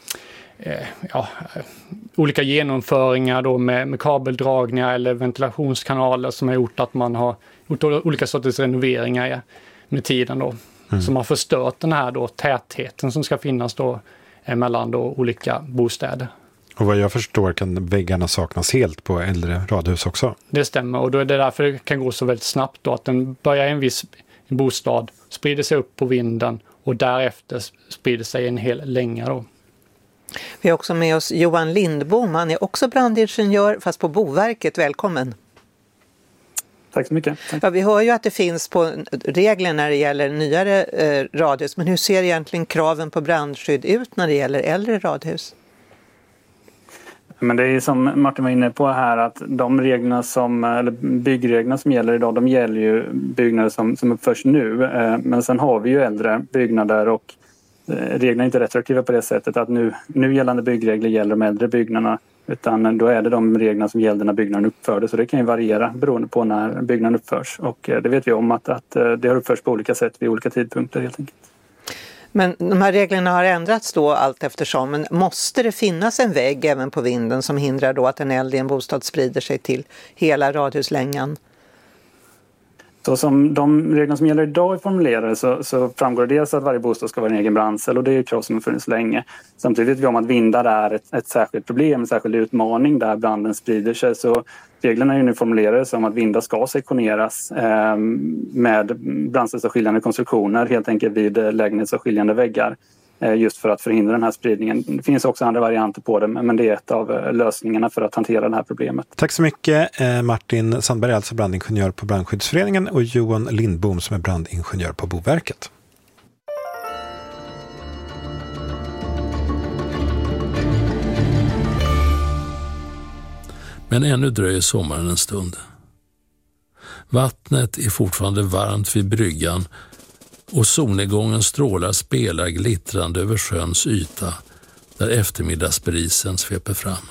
olika genomföringar då med kabeldragningar eller ventilationskanaler som har gjort att man har gjort olika sorters renoveringar med tiden då. Som har förstört den här då tätheten som ska finnas då mellan då olika bostäder. Och vad jag förstår kan väggarna saknas helt på äldre radhus också. Det stämmer, och då är det därför det kan gå så väldigt snabbt då, att den börjar i en viss bostad, sprider sig upp på vinden och därefter sprider sig en hel länga då. Vi har också med oss Johan Lindbom, han är också brandingenjör fast på Boverket. Välkommen. Tack så mycket. Tack. Ja, vi hör ju att det finns på regler när det gäller nyare radhus, men hur ser egentligen kraven på brandskydd ut när det gäller äldre radhus? Men det är som Martin var inne på här, att de reglerna eller byggreglerna som gäller idag, de gäller ju byggnader som uppförs nu. Men sen har vi ju äldre byggnader och reglerna är inte retroaktiva på det sättet att nu gällande byggregler gäller de äldre byggnaderna, utan då är det de reglerna som gällde när byggnaden uppfördes, så det kan ju variera beroende på när byggnaden uppförs, och det vet vi om att det har uppförts på olika sätt vid olika tidpunkter helt enkelt. Men de här reglerna har ändrats då allt eftersom, men måste det finnas en vägg även på vinden som hindrar då att en eld i en bostad sprider sig till hela radhuslängan? Så som de regler som gäller idag är formulerade så framgår det dels att varje bostad ska vara en egen brandcell, och det är krav som har funnits länge. Samtidigt vet vi om att vindar är ett särskilt problem, en särskild utmaning där branden sprider sig. Så reglerna är ju nu formulerade som att vindar ska sektioneras med brandcellsavskiljande konstruktioner helt enkelt vid lägenhetsavskiljande väggar. Just för att förhindra den här spridningen. Det finns också andra varianter på det, men det är ett av lösningarna för att hantera det här problemet. Tack så mycket Martin Sandberg, alltså brandingenjör på Brandskyddsföreningen, och Johan Lindbom som är brandingenjör på Boverket. Men ännu dröjer sommaren en stund. Vattnet är fortfarande varmt vid bryggan och solnedgångens strålar spelar glittrande över sjöns yta där eftermiddagsbrisen sveper fram.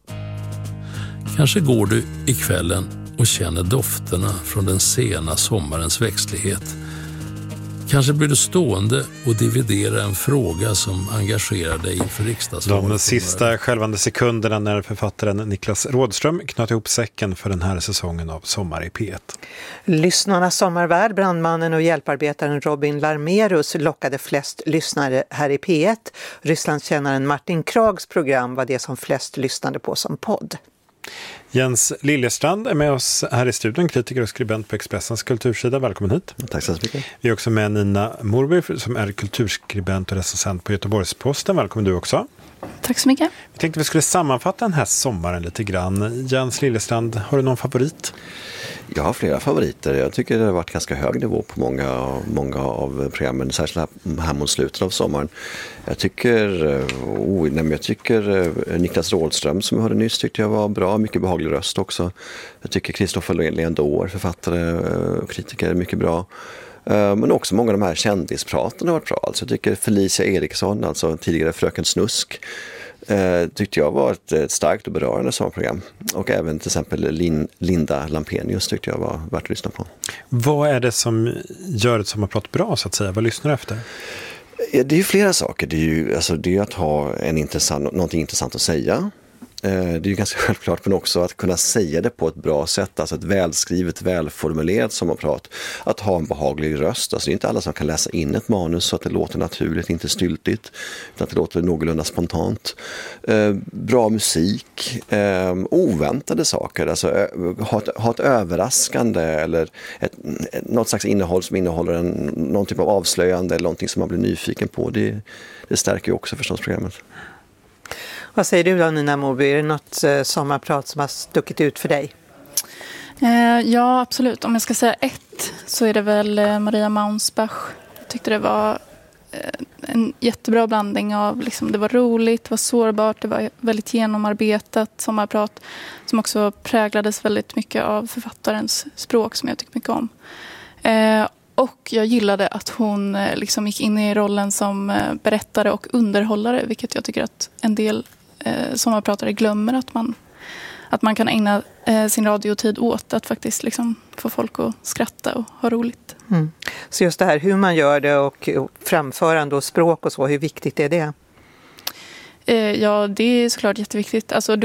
Kanske går du i kvällen och känner dofterna från den sena sommarens växtlighet. Kanske blir du stående och dividerar en fråga som engagerar dig inför riksdagsvalet. De sista skälvande sekunderna när författaren Niklas Rådström knöt ihop säcken för den här säsongen av Sommar i P1. Lyssnarnas sommarvärd, brandmannen och hjälparbetaren Robin Larmerus lockade flest lyssnare här i P1. Rysslandskännaren Martin Krags program var det som flest lyssnade på som podd. Jens Liljestrand är med oss här i studion, kritiker och skribent på Expressens kultursida. Välkommen hit. Tack så mycket. Vi är också med Nina Morby som är kulturskribent och recensent på Göteborgs-Posten. Välkommen du också. Tack så mycket. Vi tänkte vi skulle sammanfatta den här sommaren lite grann. Jens Liljestrand, har du någon favorit? Jag har flera favoriter. Jag tycker det har varit ganska hög nivå på många av programmen, särskilt här mot slutet av sommaren. Jag tycker Niklas Rådström som vi hörde nyss tyckte jag var bra, mycket behaglig röst också. Jag tycker Kristoffer Leandor, författare och kritiker, är mycket bra. Men också många av de här kändispraten har varit bra. Alltså jag tycker Felicia Eriksson, alltså tidigare Fröken Snusk, tyckte jag var ett starkt och berörande sommarprogram. Och även till exempel Linda Lampenius tyckte jag var värt att lyssna på. Vad är det som gör ett sommarprat bra så att säga? Vad lyssnar du efter? Det är ju flera saker. Det är ju att ha någonting intressant att säga. Det är ju ganska självklart, men också att kunna säga det på ett bra sätt, alltså ett välskrivet, välformulerat sommarprat. Att ha en behaglig röst, alltså det är inte alla som kan läsa in ett manus så att det låter naturligt, inte styltigt, utan att det låter någorlunda spontant. Bra musik, oväntade saker, alltså ha ett överraskande eller något slags innehåll som innehåller någon typ av avslöjande eller någonting som man blir nyfiken på. Det stärker ju också förstås programmet. Vad säger du då, Nina Morby? Är det något sommarprat som har stuckit ut för dig? Ja, absolut. Om jag ska säga ett så är det väl Maria Maunsbach. Jag tyckte det var en jättebra blandning av, liksom, det var roligt, det var sårbart, det var väldigt genomarbetat sommarprat som också präglades väldigt mycket av författarens språk som jag tyckte mycket om. Och jag gillade att hon liksom gick in i rollen som berättare och underhållare, vilket jag tycker att en del sommarpratare glömmer, att man kan ägna sin radiotid åt att faktiskt liksom få folk att skratta och ha roligt. Mm. Så just det här hur man gör det och framförande och språk och så, hur viktigt är det? Ja, det är såklart jätteviktigt. Alltså,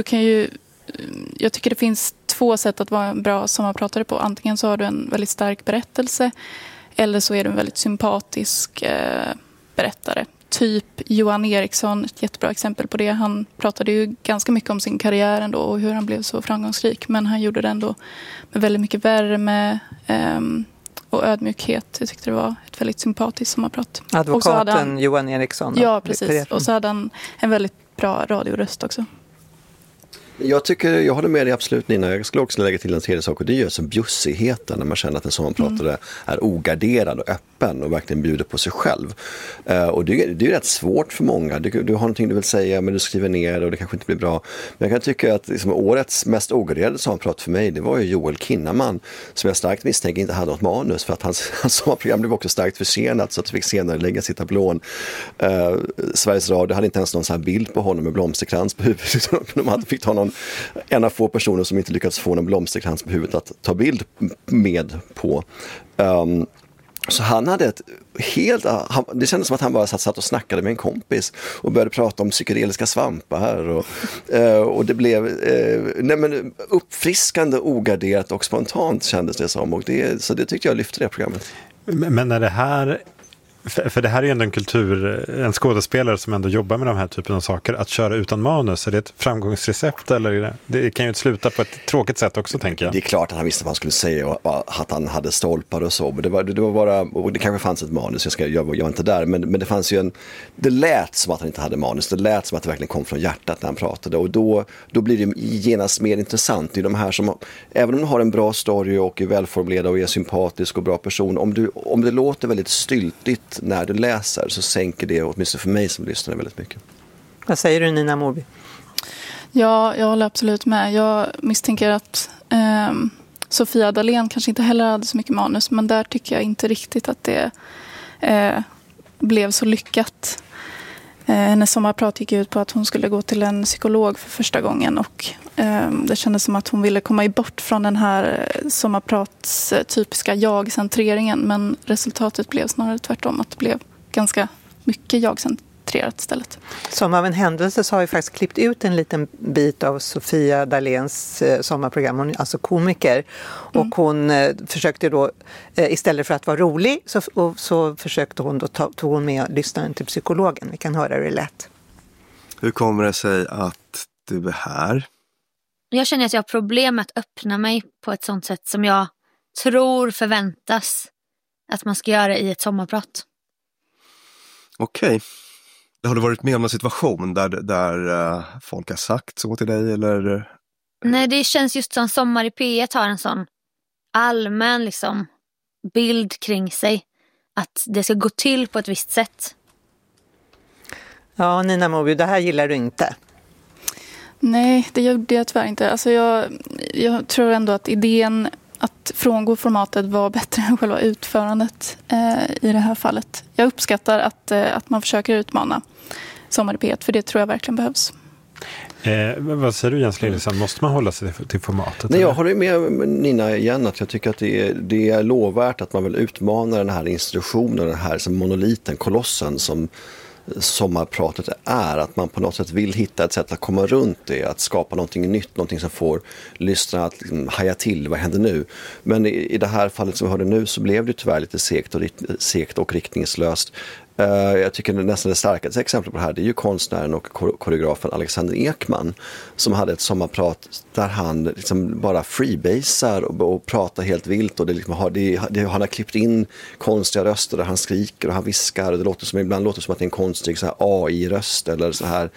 jag tycker det finns 2 sätt att vara en bra sommarpratare på. Antingen så har du en väldigt stark berättelse eller så är du en väldigt sympatisk berättare. Typ Johan Eriksson, ett jättebra exempel på det. Han pratade ju ganska mycket om sin karriär ändå och hur han blev så framgångsrik. Men han gjorde det ändå med väldigt mycket värme och ödmjukhet. Jag tyckte det var ett väldigt sympatiskt sommarprat. Advokaten Johan Eriksson. Då. Ja, precis. Och så hade han en väldigt bra radioröst också. Jag håller med dig absolut, Nina. Jag skulle också lägga till en tredje sak och det är just bjussigheten när man känner att en sommarpratare är ogarderad och öppen och verkligen bjuder på sig själv. Och det är rätt svårt för många. Du har någonting du vill säga men du skriver ner och det kanske inte blir bra. Men jag kan tycka att liksom, årets mest ogarderade sommarprat för mig, det var ju Joel Kinnaman som jag starkt misstänker inte hade något manus för att hans sommarprogram blev också starkt försenat så att vi fick senare lägga sitt tablån. Sveriges Radio hade inte ens någon sån här bild på honom med blomsterkrans på huvudet. De fick ta en av få personer som inte lyckats få en blomsterkrans på huvudet att ta bild med på. Så han hade det kändes som att han bara satt och snackade med en kompis och började prata om psykedeliska svampar och det blev uppfriskande, ogarderat och spontant kändes det som så det tyckte jag lyfte det programmet. Men är det här för det här är ju ändå en skådespelare som ändå jobbar med de här typen av saker. Att köra utan manus, är det ett framgångsrecept eller det kan ju inte sluta på ett tråkigt sätt också, tänker jag. Det är klart att han visste vad han skulle säga att han hade stolpar och så. Men det var bara, och det kanske fanns ett manus, jag var inte där. Men det fanns ju det lät som att han inte hade manus. Det lät som att det verkligen kom från hjärtat när han pratade. Och då blir det genast mer intressant. Det är de här som, även om de har en bra story och är välformulerade och är sympatisk och bra person. Om det låter väldigt styltigt när du läser så sänker det åtminstone för mig som lyssnar väldigt mycket. Vad säger du, Nina Morby? Ja, jag håller absolut med. Jag misstänker att Sofia Dalén kanske inte heller hade så mycket manus, men där tycker jag inte riktigt att det blev så lyckat. Hennes sommarprat gick ut på att hon skulle gå till en psykolog för första gången och det kändes som att hon ville komma bort från den här sommarprats typiska jag-centreringen, men resultatet blev snarare tvärtom, att det blev ganska mycket jag-centrerat istället. Som av en händelse så har vi faktiskt klippt ut en liten bit av Sofia Daléns sommarprogram. Hon är alltså komiker och hon försökte då, istället för att vara rolig så försökte hon då tog hon med lyssnaren till psykologen. Vi kan höra hur det lät. Hur kommer det sig att du är här? Jag känner att jag har problem med att öppna mig på ett sånt sätt som jag tror förväntas att man ska göra i ett sommarprat. Okej. Har du varit med om en situation där folk har sagt så till dig? Eller? Nej, det känns just som Sommar i P1 har en sån allmän liksom, bild kring sig. Att det ska gå till på ett visst sätt. Ja, Nina Morby, det här gillar du inte. Nej, det gjorde jag tyvärr inte. Alltså jag tror ändå att idén att frångå formatet var bättre än själva utförandet i det här fallet. Jag uppskattar att man försöker utmana Sommar i P1, för det tror jag verkligen behövs. Vad säger du, Jens Liljesson? Måste man hålla sig till formatet? Nej, jag håller med Nina igen att jag tycker att det är lovvärt att man vill utmana den här institutionen, den här som monoliten, kolossen som sommarpratet är, att man på något sätt vill hitta ett sätt att komma runt det, att skapa någonting nytt, någonting som får lyssna att liksom haja till, vad händer nu? Men i det här fallet som vi hörde nu så blev det tyvärr lite segt och riktningslöst. Jag tycker nästan det starkaste exemplet på det här, det är ju konstnären och koreografen Alexander Ekman, som hade ett sommarprat där han liksom bara freebasar och pratar helt vilt, och det liksom han har klippt in konstiga röster där han skriker och han viskar, och det låter som, ibland låter som att det är en konstig så här AI-röst eller så här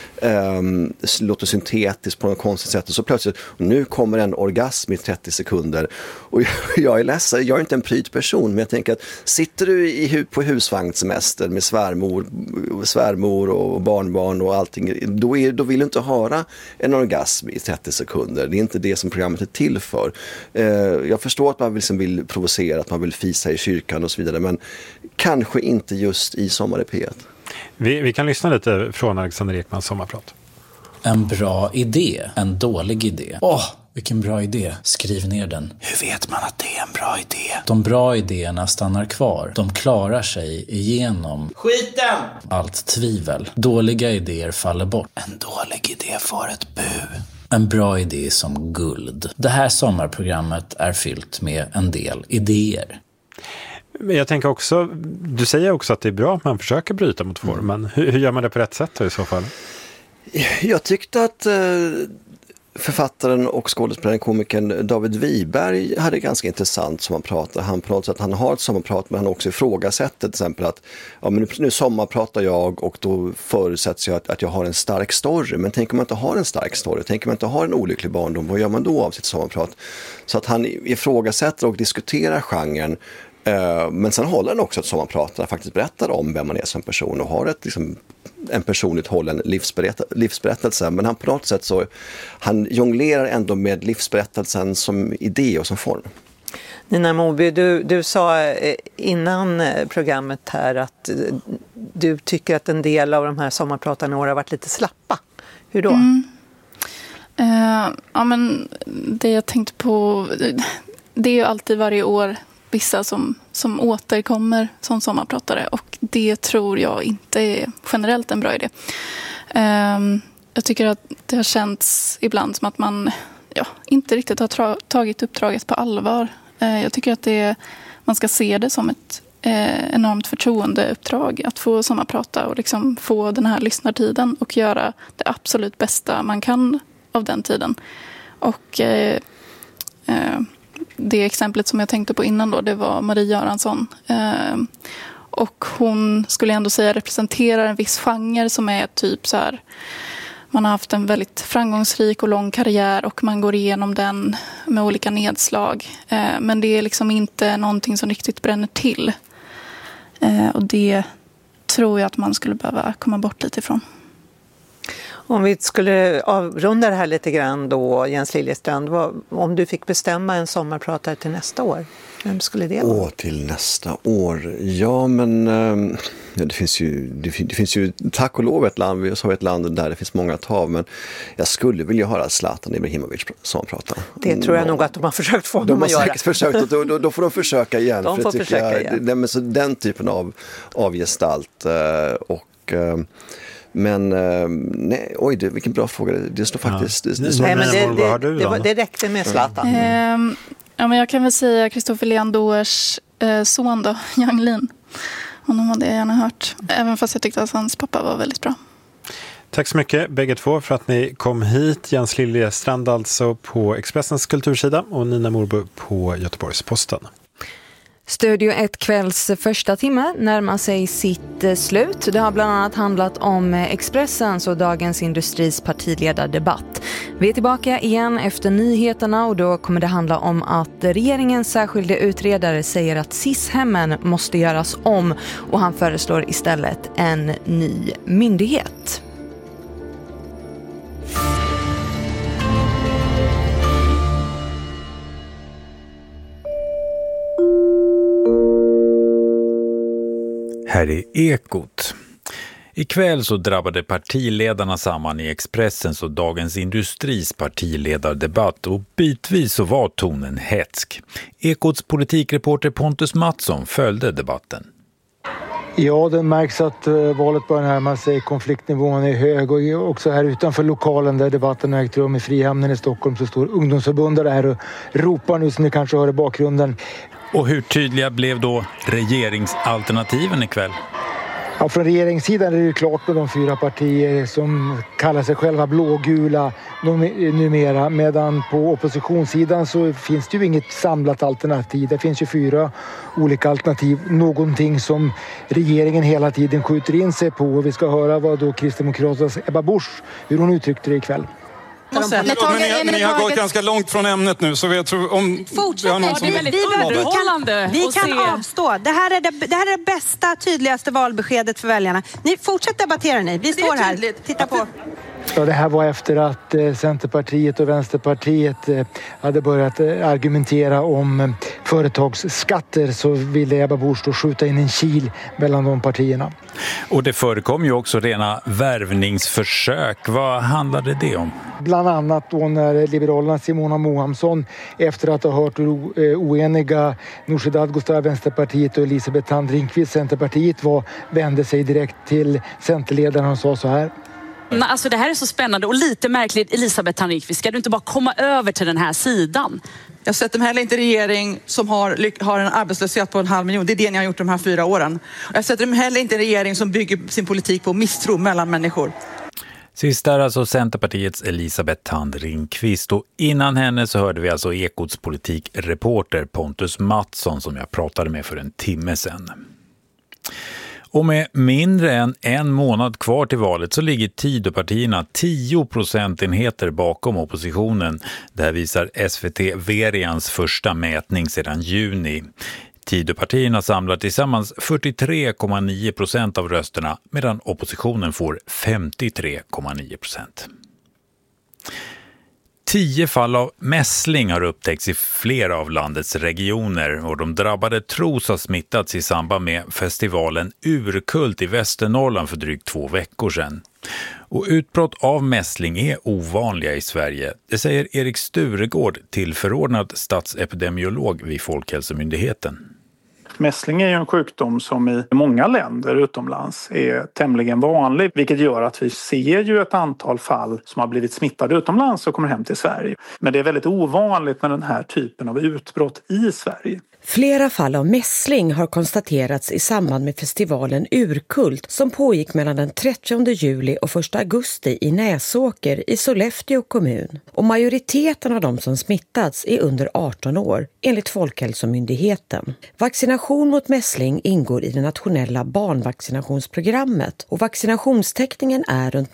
låter syntetiskt på något konstigt sätt, och så plötsligt, och nu kommer en orgasm i 30 sekunder, och jag är ledsen, jag är inte en pryd person, men jag tänker att sitter du på husvagnssemester med svärmor och barnbarn och allting, då vill du inte höra en orgasm i 30 sekunder. Det är inte det som programmet är till för. Jag förstår att man liksom vill provocera, att man vill fisa i kyrkan och så vidare, men kanske inte just i Sommar i P1. Vi kan lyssna lite från Alexander Ekmans sommarprat. En bra idé, en dålig idé. Vilken bra idé. Skriv ner den. Hur vet man att det är en bra idé? De bra idéerna stannar kvar. De klarar sig igenom skiten! Allt tvivel. Dåliga idéer faller bort. En dålig idé får ett bu. En bra idé som guld. Det här sommarprogrammet är fyllt med en del idéer. Jag tänker också, du säger också att det är bra att man försöker bryta mot formen. Hur gör man det på rätt sätt då i så fall? Jag tyckte att författaren och skådespelaren, komikern David Wiberg hade ganska intressant som han pratar. Han på något sätt, han har ett sommarprat, men han också ifrågasätter till exempel att men nu sommarpratar jag och då förutsätts jag att jag har en stark story. Men tänker man inte ha en stark story, tänker man inte ha en olycklig barndom, vad gör man då av sitt sommarprat? Så att han ifrågasätter och diskuterar genren. Men sen håller han också ett sommarprat där faktiskt berättar om vem man är som person och har en personligt hållen livsberättelse. Men han på något sätt han jonglerar ändå med livsberättelsen som idé och som form. Nina Moby, du sa innan programmet här att du tycker att en del av de här sommarpratarna har varit lite slappa. Hur då? Men det jag tänkte på, det är ju alltid varje år vissa som återkommer som sommarpratare, och det tror jag inte är generellt en bra idé. Jag tycker att det har känts ibland som att man inte riktigt har tagit uppdraget på allvar. Jag tycker att man ska se det som ett enormt förtroendeuppdrag att få sommarprata och liksom få den här lyssnartiden och göra det absolut bästa man kan av den tiden. Och det exemplet som jag tänkte på innan då, det var Marie Göransson. Och hon skulle ändå säga representerar en viss genre som är typ så här, man har haft en väldigt framgångsrik och lång karriär och man går igenom den med olika nedslag. Men det är liksom inte någonting som riktigt bränner till. Och det tror jag att man skulle behöva komma bort lite ifrån. Om vi skulle avrunda det här lite grann då, Jens Liljestrand, om du fick bestämma en sommarpratare till nästa år, vem skulle det vara? Till nästa år? Ja, men det finns ju tack och lov ett land, vi har ett land där det finns många att ha, men jag skulle vilja höra Zlatan Ibrahimovic sommarprata. Det tror jag nog att de har försökt få dem att göra. De har säkert försökt, och då får de försöka igen. De får försöka igen. Så den typen av gestalt men nej, vilken bra fråga. Det står faktiskt... Det räckte med Zlatan. Men jag kan väl säga Christopher Leandors son då, Yang Lin. Honom hade jag gärna hört. Även fast jag tyckte att hans pappa var väldigt bra. Tack så mycket bägge två för att ni kom hit. Jens Liljestrand alltså på Expressens kultursida och Nina Morbo på Göteborgs-Posten. Studio 1 kvälls första timme närmar sig sitt slut. Det har bland annat handlat om Expressens och Dagens Industris partiledardebatt. Vi är tillbaka igen efter nyheterna och då kommer det handla om att regeringens särskilda utredare säger att SIS-hemmen måste göras om och han föreslår istället en ny myndighet. Här är Ekot. Ikväll så drabbade partiledarna samman i Expressens och Dagens Industris partiledardebatt och bitvis så var tonen hetsk. Ekots politikreporter Pontus Mattsson följde debatten. Ja, det märks att valet börjar närma sig. Konfliktnivån är hög och också här utanför lokalen där debatten har ägt rum i Frihamnen i Stockholm så står ungdomsförbundare här och ropar nu som ni kanske hör i bakgrunden. Och hur tydliga blev då regeringsalternativen ikväll? Ja, från regeringssidan är det ju klart med de 4 partier som kallar sig själva blågula numera. Medan på oppositionssidan så finns det ju inget samlat alternativ. Det finns ju 4 olika alternativ. Någonting som regeringen hela tiden skjuter in sig på. Och vi ska höra vad då Kristdemokraternas Ebba Busch, hur hon uttryckte det ikväll. Ni har gått ganska långt från ämnet nu, så jag tror om... Fortsätt, vi kan avstå. Det här är det bästa, tydligaste valbeskedet för väljarna. Ni fortsätt debattera ni. Vi står här. Titta på. Ja, det här var efter att Centerpartiet och Vänsterpartiet hade börjat argumentera om företagsskatter, så ville Ebba Busch då skjuta in en kil mellan de partierna. Och det förekom ju också rena värvningsförsök. Vad handlade det om? Bland annat då när Liberalerna Simona Mohamsson, efter att ha hört oeniga Nooshi Dadgostar, Vänsterpartiet, och Elisabeth Thand Ringqvist, Centerpartiet, vände sig direkt till Centerledaren och sa så här. Alltså det här är så spännande och lite märkligt. Elisabeth Thand Ringqvist, ska du inte bara komma över till den här sidan? Jag sätter mig heller inte regering som har en arbetslöshet på 500 000. Det är det ni har gjort de här 4 åren. Jag sätter mig heller inte en regering som bygger sin politik på misstro mellan människor. Sist är alltså Centerpartiets Elisabeth Thand Ringqvist, och innan henne så hörde vi alltså Ekots politikreporter Pontus Mattsson som jag pratade med för en timme sedan. Och med mindre än en månad kvar till valet så ligger Tidöpartierna 10 procentenheter bakom oppositionen. Det här visar SVT Verians första mätning sedan juni. Tidöpartierna samlar tillsammans 43,9% av rösterna medan oppositionen får 53,9%. 10 fall av mässling har upptäckts i flera av landets regioner, och de drabbade tros ha smittats i samband med festivalen Urkult i Västernorrland för drygt 2 veckor sedan. Och utbrott av mässling är ovanliga i Sverige. Det säger Erik Sturegård, tillförordnad statsepidemiolog vid Folkhälsomyndigheten. Mässling är ju en sjukdom som i många länder utomlands är tämligen vanlig, vilket gör att vi ser ju ett antal fall som har blivit smittade utomlands och kommer hem till Sverige. Men det är väldigt ovanligt med den här typen av utbrott i Sverige. Flera fall av mässling har konstaterats i samband med festivalen Urkult som pågick mellan den 30 juli och 1 augusti i Näsåker i Sollefteå kommun. Och majoriteten av de som smittats är under 18 år, enligt Folkhälsomyndigheten. Vaccination mot mässling ingår i det nationella barnvaccinationsprogrammet och vaccinationstäckningen är runt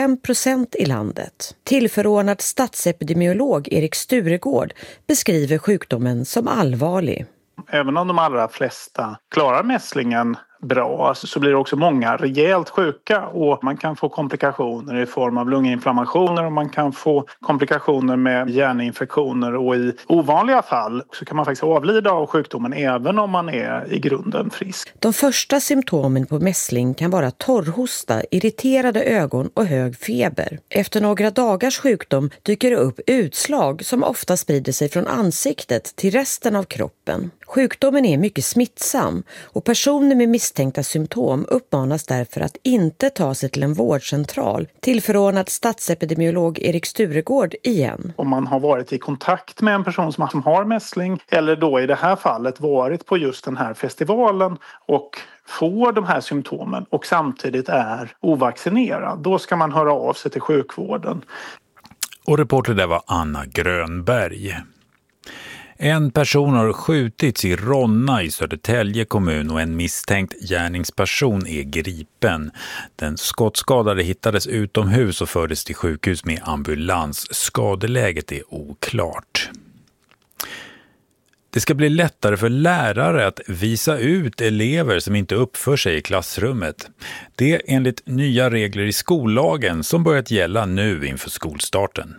95% i landet. Tillförordnad statsepidemiolog Erik Sturegård beskriver sjukdomen som allvarlig. Även om de allra flesta klarar mässlingen bra så blir det också många rejält sjuka, och man kan få komplikationer i form av lunginflammationer och man kan få komplikationer med hjärninfektioner, och i ovanliga fall så kan man faktiskt avlida av sjukdomen även om man är i grunden frisk. De första symptomen på mässling kan vara torrhosta, irriterade ögon och hög feber. Efter några dagars sjukdom dyker det upp utslag som ofta sprider sig från ansiktet till resten av kroppen. Sjukdomen är mycket smittsam och personer med misstänkta symptom uppmanas därför att inte ta sig till en vårdcentral. Tillförordnad statsepidemiolog Erik Sturegård igen. Om man har varit i kontakt med en person som har mässling, eller då i det här fallet varit på just den här festivalen och får de här symptomen och samtidigt är ovaccinerad, då ska man höra av sig till sjukvården. Och reporter där var Anna Grönberg. En person har skjutits i Ronna i Södertälje kommun och en misstänkt gärningsperson är gripen. Den skottskadade hittades utomhus och fördes till sjukhus med ambulans. Skadeläget är oklart. Det ska bli lättare för lärare att visa ut elever som inte uppför sig i klassrummet. Det är enligt nya regler i skollagen som börjat gälla nu inför skolstarten.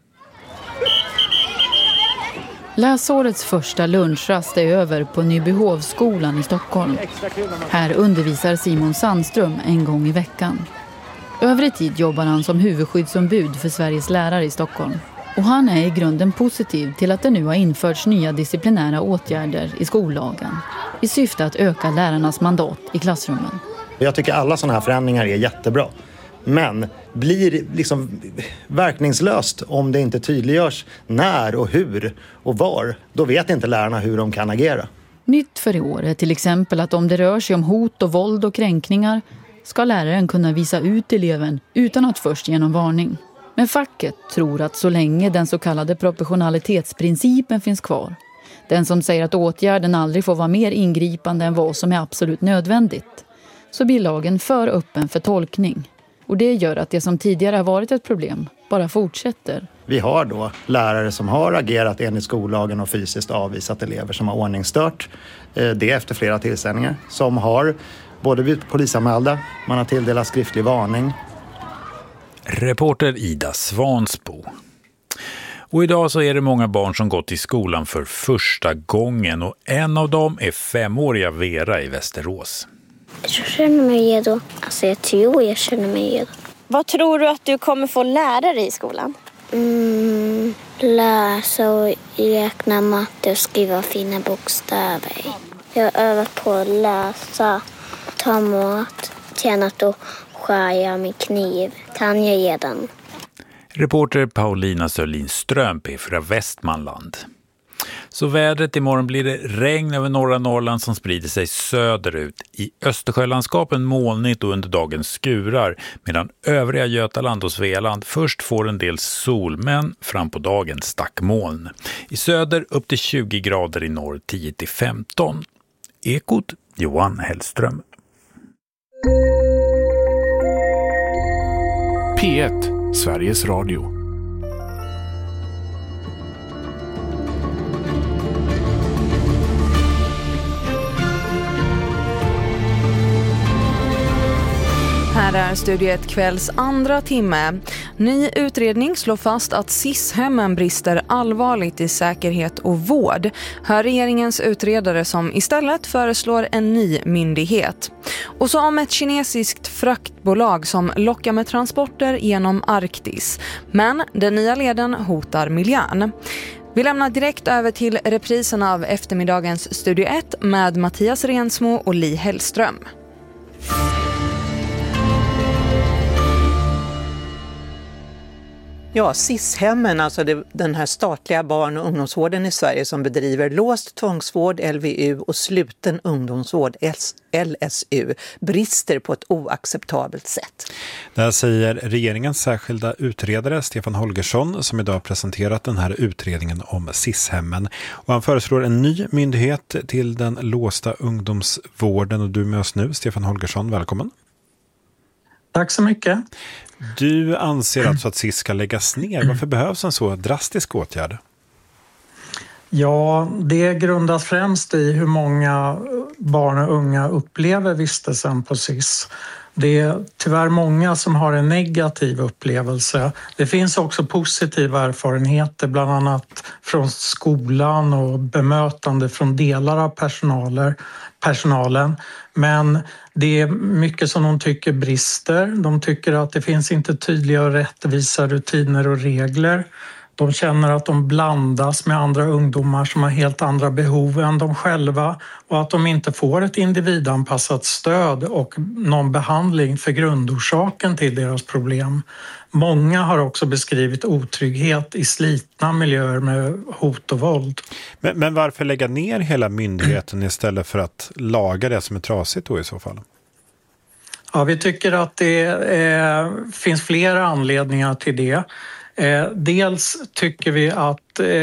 Läsårets första lunchrast är över på Nybyhovsskolan i Stockholm. Här undervisar Simon Sandström en gång i veckan. Övrig tid jobbar han som huvudskyddsombud för Sveriges lärare i Stockholm. Och han är i grunden positiv till att det nu har införts nya disciplinära åtgärder i skollagen i syfte att öka lärarnas mandat i klassrummen. Jag tycker alla sådana här förändringar är jättebra. Men blir liksom verkningslöst om det inte tydliggörs när och hur och var. Då vet inte lärarna hur de kan agera. Nytt för i år är till exempel att om det rör sig om hot och våld och kränkningar ska läraren kunna visa ut eleven utan att först ge någon varning. Men facket tror att så länge den så kallade proportionalitetsprincipen finns kvar, den som säger att åtgärden aldrig får vara mer ingripande än vad som är absolut nödvändigt, så blir lagen för öppen för tolkning. Och det gör att det som tidigare har varit ett problem bara fortsätter. Vi har då lärare som har agerat enligt skollagen och fysiskt avvisat elever som har ordningsstört. Det efter flera tillställningar. Som har både blivit polisanmälda, man har tilldelat skriftlig varning. Reporter Ida Svansbo. Och idag så är det många barn som gått i skolan för första gången och en av dem är 5-åriga Vera i Västerås. Jag känner mig redo. Alltså jag tror jag känner mig redo. Vad tror du att du kommer få lära dig i skolan? Läsa och räkna, matte och skriva fina bokstäver. Jag har övat på att läsa, ta mat, tränat och skära med kniv. Kan jag redan. Reporter Paulina Sörlin-Ström, P4 Västmanland. Så vädret imorgon blir det regn över norra Norrland som sprider sig söderut. I Östersjölandskapen molnigt och under dagen skurar, medan övriga Götaland och Svealand först får en del sol, men fram på dagen stackmoln. I söder upp till 20 grader, i norr 10-15. Ekot Johan Hellström. P1, Sveriges Radio. Här är Studio 1 kvälls andra timme. Ny utredning slår fast att SIS-hemmen brister allvarligt i säkerhet och vård. Hör regeringens utredare som istället föreslår en ny myndighet. Och så om ett kinesiskt fraktbolag som lockar med transporter genom Arktis. Men den nya leden hotar miljön. Vi lämnar direkt över till reprisen av eftermiddagens Studio 1 med Mattias Rensmo och Li Hellström. Ja, SIS-hemmen, alltså den här statliga barn- och ungdomsvården i Sverige som bedriver låst tvångsvård, LVU, och sluten ungdomsvård, LSU, brister på ett oacceptabelt sätt. Det här säger regeringens särskilda utredare Stefan Holgersson, som idag presenterat den här utredningen om SIS-hemmen. Och han föreslår en ny myndighet till den låsta ungdomsvården, och du är med oss nu, Stefan Holgersson, välkommen. Tack så mycket. Du anser alltså att SIS ska läggas ner. Varför behövs en så drastisk åtgärd? Ja, det grundas främst i hur många barn och unga upplever vistelsen på SIS. Det är tyvärr många som har en negativ upplevelse. Det finns också positiva erfarenheter, bland annat från skolan och bemötande från delar av personalen. Men det är mycket som de tycker brister. De tycker att det finns inte tydliga och rättvisa rutiner och regler. De känner att de blandas med andra ungdomar som har helt andra behov än de själva, och att de inte får ett individanpassat stöd och någon behandling för grundorsaken till deras problem. Många har också beskrivit otrygghet i slitna miljöer med hot och våld. Men varför lägga ner hela myndigheten istället för att laga det som är trasigt då i så fall? Ja, vi tycker att det finns flera anledningar till det. Dels tycker vi att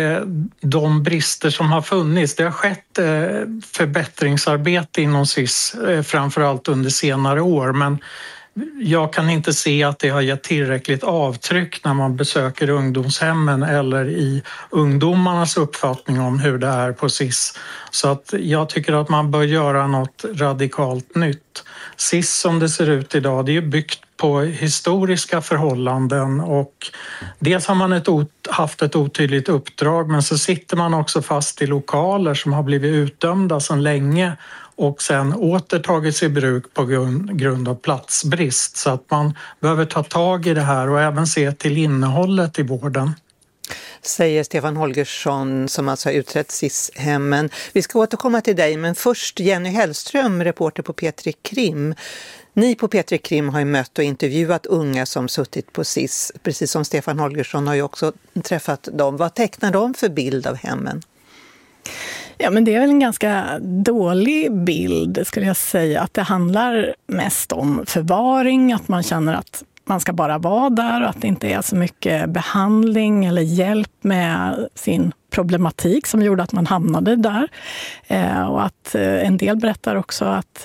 de brister som har funnits, det har skett förbättringsarbete inom SIS framförallt under senare år, men jag kan inte se att det har gett tillräckligt avtryck när man besöker ungdomshemmen eller i ungdomarnas uppfattning om hur det är på SIS. Så att jag tycker att man bör göra något radikalt nytt. SIS som det ser ut idag, det är byggt på historiska förhållanden, och dels har man haft ett otydligt uppdrag, men så sitter man också fast i lokaler som har blivit utdömda sedan länge och sen återtagits i bruk på grund av platsbrist. Så att man behöver ta tag i det här och även se till innehållet i vården. Säger Stefan Holgersson, som alltså har utrett SIS-hemmen. Vi ska återkomma till dig, men först Jenny Hellström, reporter på P3 Krim. Ni på P3 Krim har ju mött och intervjuat unga som suttit på SIS. Precis som Stefan Holgersson har ju också träffat dem. Vad tecknar de för bild av hemmen? Ja, men det är väl en ganska dålig bild skulle jag säga. Att det handlar mest om förvaring, att man känner att man ska bara vara där och att det inte är så mycket behandling eller hjälp med sin problematik som gjorde att man hamnade där. Och att en del berättar också att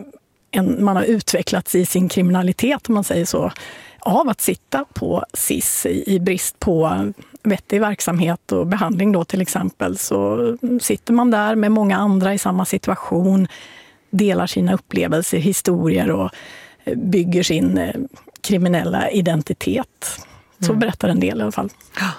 man har utvecklats i sin kriminalitet, om man säger så, av att sitta på SIS i brist på vettig verksamhet och behandling då till exempel. Så sitter man där med många andra i samma situation, delar sina upplevelser, historier och bygger sin kriminella identitet. Så berättar en del i alla fall.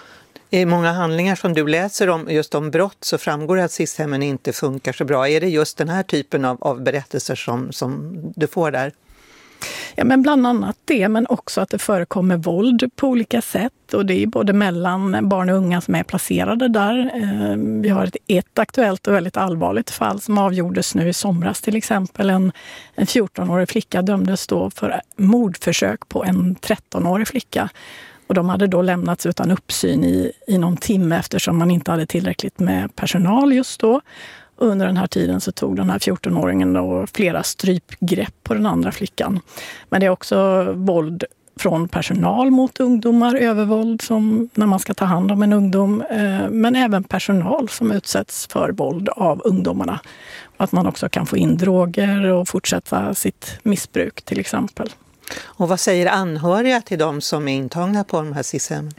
I många handlingar som du läser om just om brott så framgår det att SIS-hemmen inte funkar så bra. Är det just den här typen av berättelser som du får där? Ja, men bland annat det, men också att det förekommer våld på olika sätt. Och det är både mellan barn och unga som är placerade där. Vi har ett aktuellt och väldigt allvarligt fall som avgjordes nu i somras till exempel. En 14-årig flicka dömdes då för mordförsök på en 13-årig flicka. Och de hade då lämnats utan uppsyn i någon timme eftersom man inte hade tillräckligt med personal just då. Och under den här tiden så tog den här 14-åringen då flera strypgrepp på den andra flickan. Men det är också våld från personal mot ungdomar, övervåld som när man ska ta hand om en ungdom. Men även personal som utsätts för våld av ungdomarna. Och att man också kan få in droger och fortsätta sitt missbruk till exempel. Och vad säger anhöriga till de som är intagna på de här SIS-hemmen?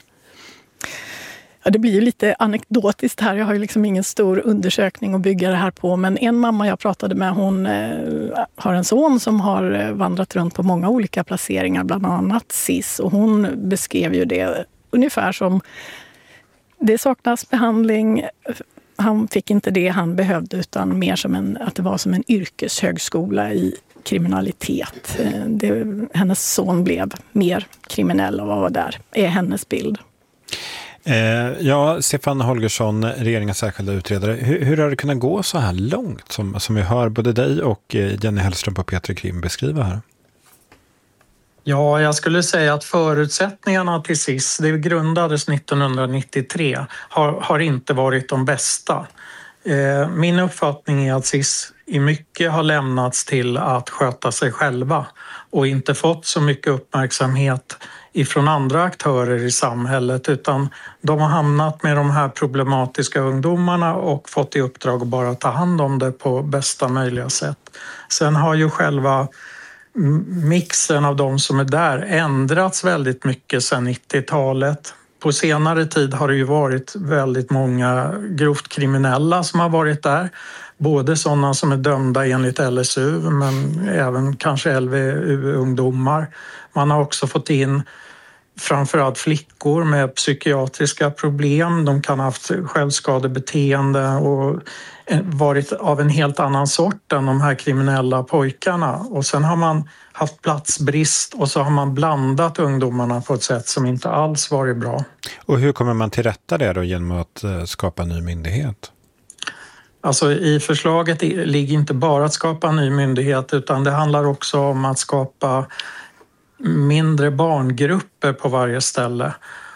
Ja, det blir ju lite anekdotiskt här. Jag har ju liksom ingen stor undersökning att bygga det här på. Men en mamma jag pratade med, hon har en son som har vandrat runt på många olika placeringar, bland annat SIS. Och hon beskrev ju det ungefär som det saknas behandling. Han fick inte det han behövde utan mer som att det var som en yrkeshögskola i kriminalitet. Hennes son blev mer kriminell och var där. Är hennes bild. Ja, Stefan Holgersson, regeringens särskilda utredare. Hur har det kunnat gå så här långt som vi hör både dig och Jenny Hellström och Peter Krim beskriva här? Ja, jag skulle säga att förutsättningarna till SIS, det grundades 1993, har inte varit de bästa. Min uppfattning är att SIS i mycket har lämnats till att sköta sig själva och inte fått så mycket uppmärksamhet ifrån andra aktörer i samhället, utan de har hamnat med de här problematiska ungdomarna och fått i uppdrag att bara ta hand om det på bästa möjliga sätt. Sen har ju själva mixen av de som är där ändrats väldigt mycket sedan 90-talet. På senare tid har det ju varit väldigt många grovt kriminella som har varit där. Både sådana som är dömda enligt LSU men även kanske LVU-ungdomar. Man har också fått in framförallt flickor med psykiatriska problem. De kan ha haft självskadebeteende och varit av en helt annan sort än de här kriminella pojkarna. Och sen har man haft platsbrist och så har man blandat ungdomarna på ett sätt som inte alls varit bra. Och hur kommer man till rätta det då genom att skapa en ny myndighet? Alltså i förslaget ligger inte bara att skapa en ny myndighet utan det handlar också om att skapa mindre barngrupper på varje ställe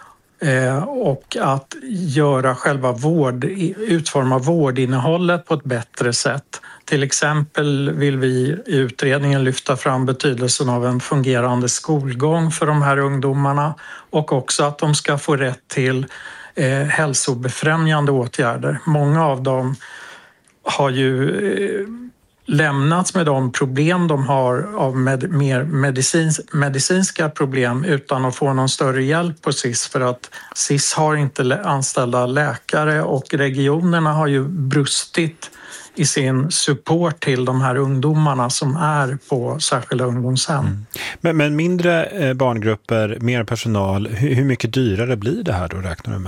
och att göra själva utforma vårdinnehållet på ett bättre sätt. Till exempel vill vi i utredningen lyfta fram betydelsen av en fungerande skolgång för de här ungdomarna och också att de ska få rätt till hälsobefrämjande åtgärder. Många av dem har ju lämnats med de problem de har av mer medicinska problem utan att få någon större hjälp på SIS för att SIS har inte anställda läkare och regionerna har ju brustit i sin support till de här ungdomarna som är på särskilda ungdomshem. Men mindre barngrupper, mer personal, hur mycket dyrare blir det här då räknar du med?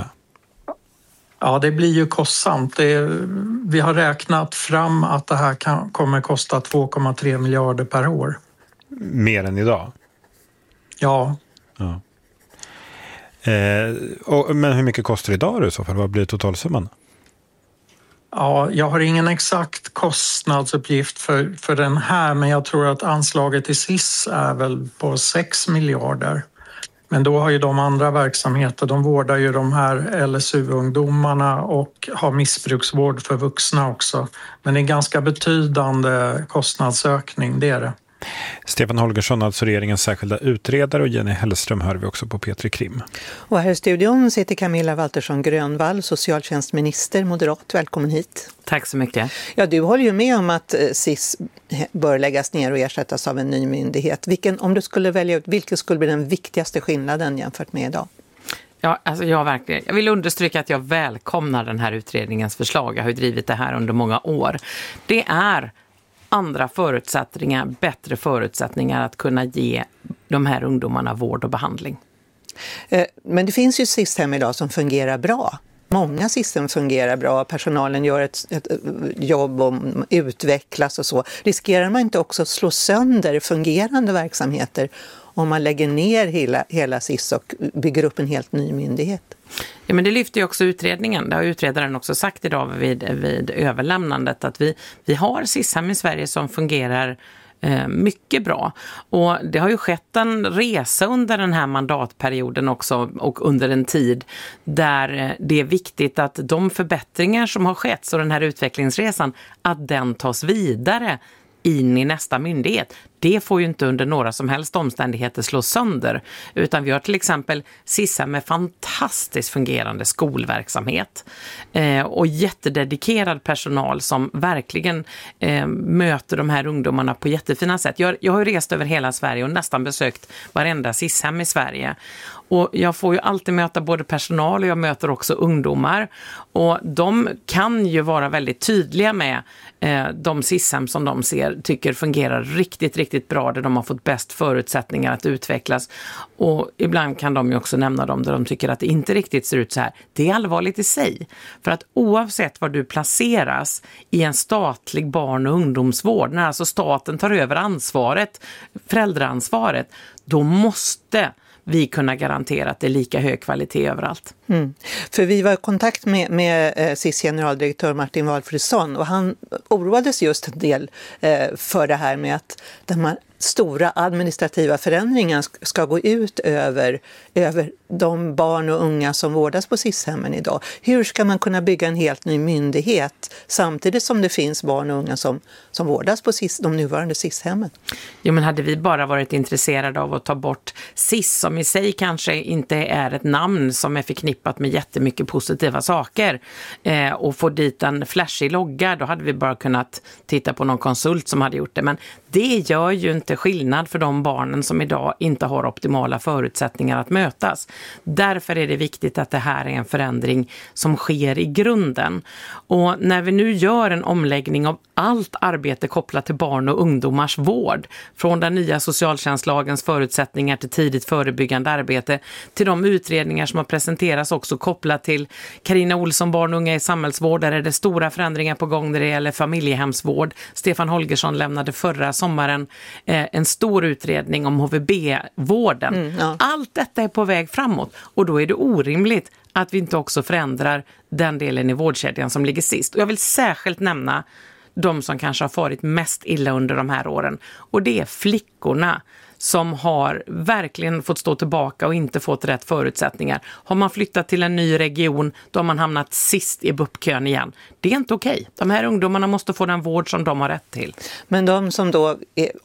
Ja, det blir ju kostsamt. Vi har räknat fram att det här kommer kosta 2,3 miljarder per år. Mer än idag? Ja. Men hur mycket kostar det idag då i så fall? Vad blir totalsumman? Ja, jag har ingen exakt kostnadsuppgift för den här men jag tror att anslaget till SIS är väl på 6 miljarder. Men då har ju de andra verksamheter, de vårdar ju de här LSU-ungdomarna och har missbruksvård för vuxna också. Men det är en ganska betydande kostnadsökning, det är det. Stefan Holgersson, alltså regeringens särskilda utredare, och Jenny Hellström hör vi också på Petri Krim. Och här i studion sitter Camilla Waltersson Grönvall, socialtjänstminister, moderat. Välkommen hit. Tack så mycket. Ja, du håller ju med om att SIS bör läggas ner och ersättas av en ny myndighet. Om du skulle välja ut, vilken skulle bli den viktigaste skillnaden jämfört med idag? Ja, alltså jag vill understryka att jag välkomnar den här utredningens förslag. Jag har ju drivit det här under många år. Det är andra förutsättningar, bättre förutsättningar att kunna ge de här ungdomarna vård och behandling. Men det finns ju SIS-hem idag som fungerar bra. Många SIS-hem fungerar bra, personalen gör ett jobb och utvecklas och så. Riskerar man inte också att slå sönder fungerande verksamheter om man lägger ner hela SIS och bygger upp en helt ny myndighet? Ja, men det lyfter ju också utredningen. Det har utredaren också sagt idag vid överlämnandet att vi har SIS-hem i Sverige som fungerar mycket bra. Och det har ju skett en resa under den här mandatperioden också och under en tid där det är viktigt att de förbättringar som har skett, så den här utvecklingsresan, att den tas vidare in i nästa myndighet. Det får ju inte under några som helst omständigheter slås sönder, utan vi har till exempel SIS-hem med fantastiskt fungerande skolverksamhet och jättededikerad personal som verkligen möter de här ungdomarna på jättefina sätt. Jag har ju rest över hela Sverige och nästan besökt varenda SIS-hem i Sverige. Och jag får ju alltid möta både personal och jag möter också ungdomar. Och de kan ju vara väldigt tydliga med de SIS-hem som de tycker fungerar riktigt bra, där de har fått bäst förutsättningar att utvecklas. Och ibland kan de ju också nämna dem där de tycker att det inte riktigt ser ut så här. Det är allvarligt i sig. För att oavsett var du placeras i en statlig barn- och ungdomsvård, när alltså staten tar över ansvaret, föräldraansvaret, då måste vi kunna garantera att det är lika hög kvalitet överallt. För vi var i kontakt med SIS generaldirektör Martin Walfridsson och han oroades just en del för det här med att de här stora administrativa förändringar ska gå ut över de barn och unga som vårdas på SIS-hemmen idag. Hur ska man kunna bygga en helt ny myndighet samtidigt som det finns barn och unga som vårdas på de nuvarande SIS-hemmen? Jo, men hade vi bara varit intresserade av att ta bort SIS, som i sig kanske inte är ett namn som är förknippat med jättemycket positiva saker, och få dit en flashig logga, då hade vi bara kunnat titta på någon konsult som hade gjort det. Men det gör ju inte skillnad för de barnen som idag inte har optimala förutsättningar att mötas. Därför är det viktigt att det här är en förändring som sker i grunden. Och när vi nu gör en omläggning av allt arbete kopplat till barn och ungdomars vård, från den nya socialtjänstlagens förutsättningar till tidigt förebyggande arbete, till de utredningar som har presenterats också kopplat till Carina Olsson, barn och unga i samhällsvård, där är det stora förändringar på gång när det gäller familjehemsvård. Stefan Holgersson lämnade förra sommaren en stor utredning om HVB-vården. Allt detta är på väg framåt och då är det orimligt att vi inte också förändrar den delen i vårdkedjan som ligger sist. Och jag vill särskilt nämna de som kanske har farit mest illa under de här åren, och det är flickorna som har verkligen fått stå tillbaka och inte fått rätt förutsättningar. Har man flyttat till en ny region, då har man hamnat sist i BUP-kön igen. Det är inte okej. De här ungdomarna måste få den vård som de har rätt till. Men de som då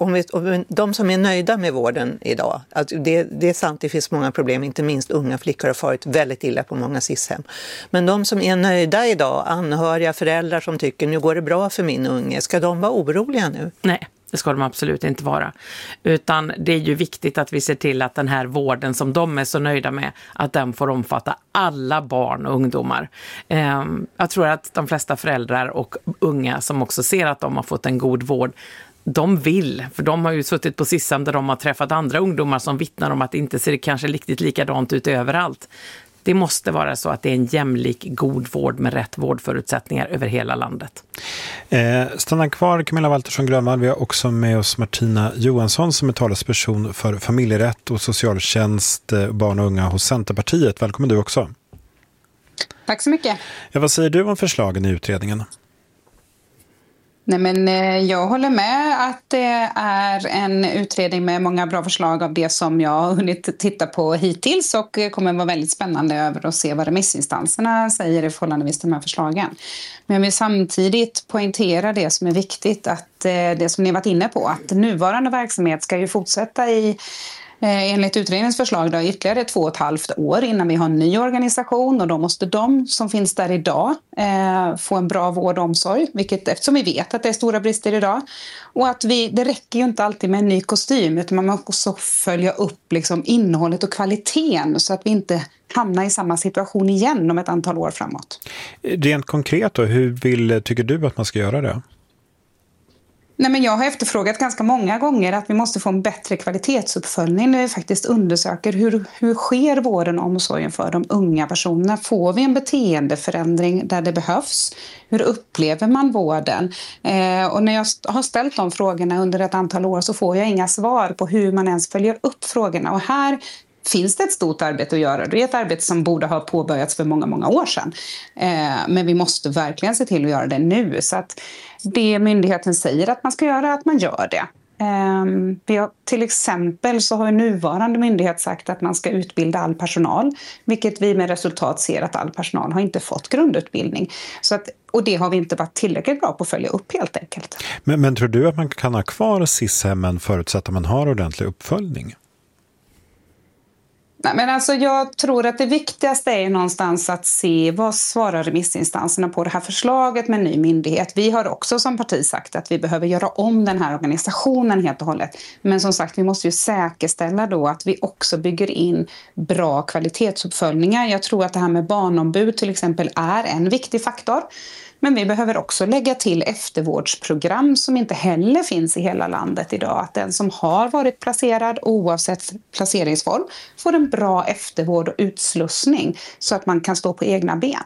de som är nöjda med vården idag, alltså det är sant, det finns många problem, inte minst unga flickor har farit väldigt illa på många SIS-hem. Men de som är nöjda idag, anhöriga, föräldrar som tycker nu går det bra för min unge, ska de vara oroliga nu? Nej. Det ska de absolut inte vara. Utan det är ju viktigt att vi ser till att den här vården som de är så nöjda med, att den får omfatta alla barn och ungdomar. Jag tror att de flesta föräldrar och unga som också ser att de har fått en god vård, de vill, för de har ju suttit på SIS-hem där de har träffat andra ungdomar som vittnar om att det inte ser kanske riktigt likadant ut överallt. Det måste vara så att det är en jämlik, god vård med rätt vårdförutsättningar över hela landet. Stanna kvar, Camilla Waltersson Grönvall. Vi har också med oss Martina Johansson som är talesperson för familjerätt och socialtjänst, barn och unga hos Centerpartiet. Välkommen du också. Tack så mycket. Ja, vad säger du om förslagen i utredningen? Nej, men jag håller med att det är en utredning med många bra förslag av det som jag har hunnit titta på hittills, och kommer vara väldigt spännande över att se vad remissinstanserna säger i förhållandevis till de här förslagen. Men jag vill samtidigt poängtera det som är viktigt, att det som ni varit inne på, att nuvarande verksamhet ska ju fortsätta i enligt utredningens förslag då, ytterligare 2,5 år innan vi har en ny organisation, och då måste de som finns där idag få en bra vård och omsorg, vilket, eftersom vi vet att det är stora brister idag, och att det räcker ju inte alltid med en ny kostym, utan man måste också följa upp liksom innehållet och kvaliteten så att vi inte hamnar i samma situation igen om ett antal år framåt. Rent konkret då, tycker du att man ska göra det? Nej, men jag har efterfrågat ganska många gånger att vi måste få en bättre kvalitetsuppföljning när vi faktiskt undersöker hur sker vården och omsorgen för de unga personerna. Får vi en beteendeförändring där det behövs? Hur upplever man vården? Och när jag har ställt de frågorna under ett antal år så får jag inga svar på hur man ens följer upp frågorna. Och här finns det ett stort arbete att göra. Det är ett arbete som borde ha påbörjats för många, många år sedan. Men vi måste verkligen se till att göra det nu. Så att det myndigheten säger att man ska göra, att man gör det. Till exempel så har nuvarande myndighet sagt att man ska utbilda all personal. Vilket vi med resultat ser att all personal har inte fått grundutbildning. Och det har vi inte varit tillräckligt bra på att följa upp helt enkelt. Men tror du att man kan ha kvar SIS-hemmen förutsatt att man har ordentlig uppföljning? Nej, men alltså jag tror att det viktigaste är någonstans att se vad svarar remissinstanserna på det här förslaget med en ny myndighet. Vi har också som parti sagt att vi behöver göra om den här organisationen helt och hållet. Men som sagt, vi måste ju säkerställa då att vi också bygger in bra kvalitetsuppföljningar. Jag tror att det här med barnombud till exempel är en viktig faktor. Men vi behöver också lägga till eftervårdsprogram som inte heller finns i hela landet idag. Att den som har varit placerad oavsett placeringsform får en bra eftervård och utslussning så att man kan stå på egna ben.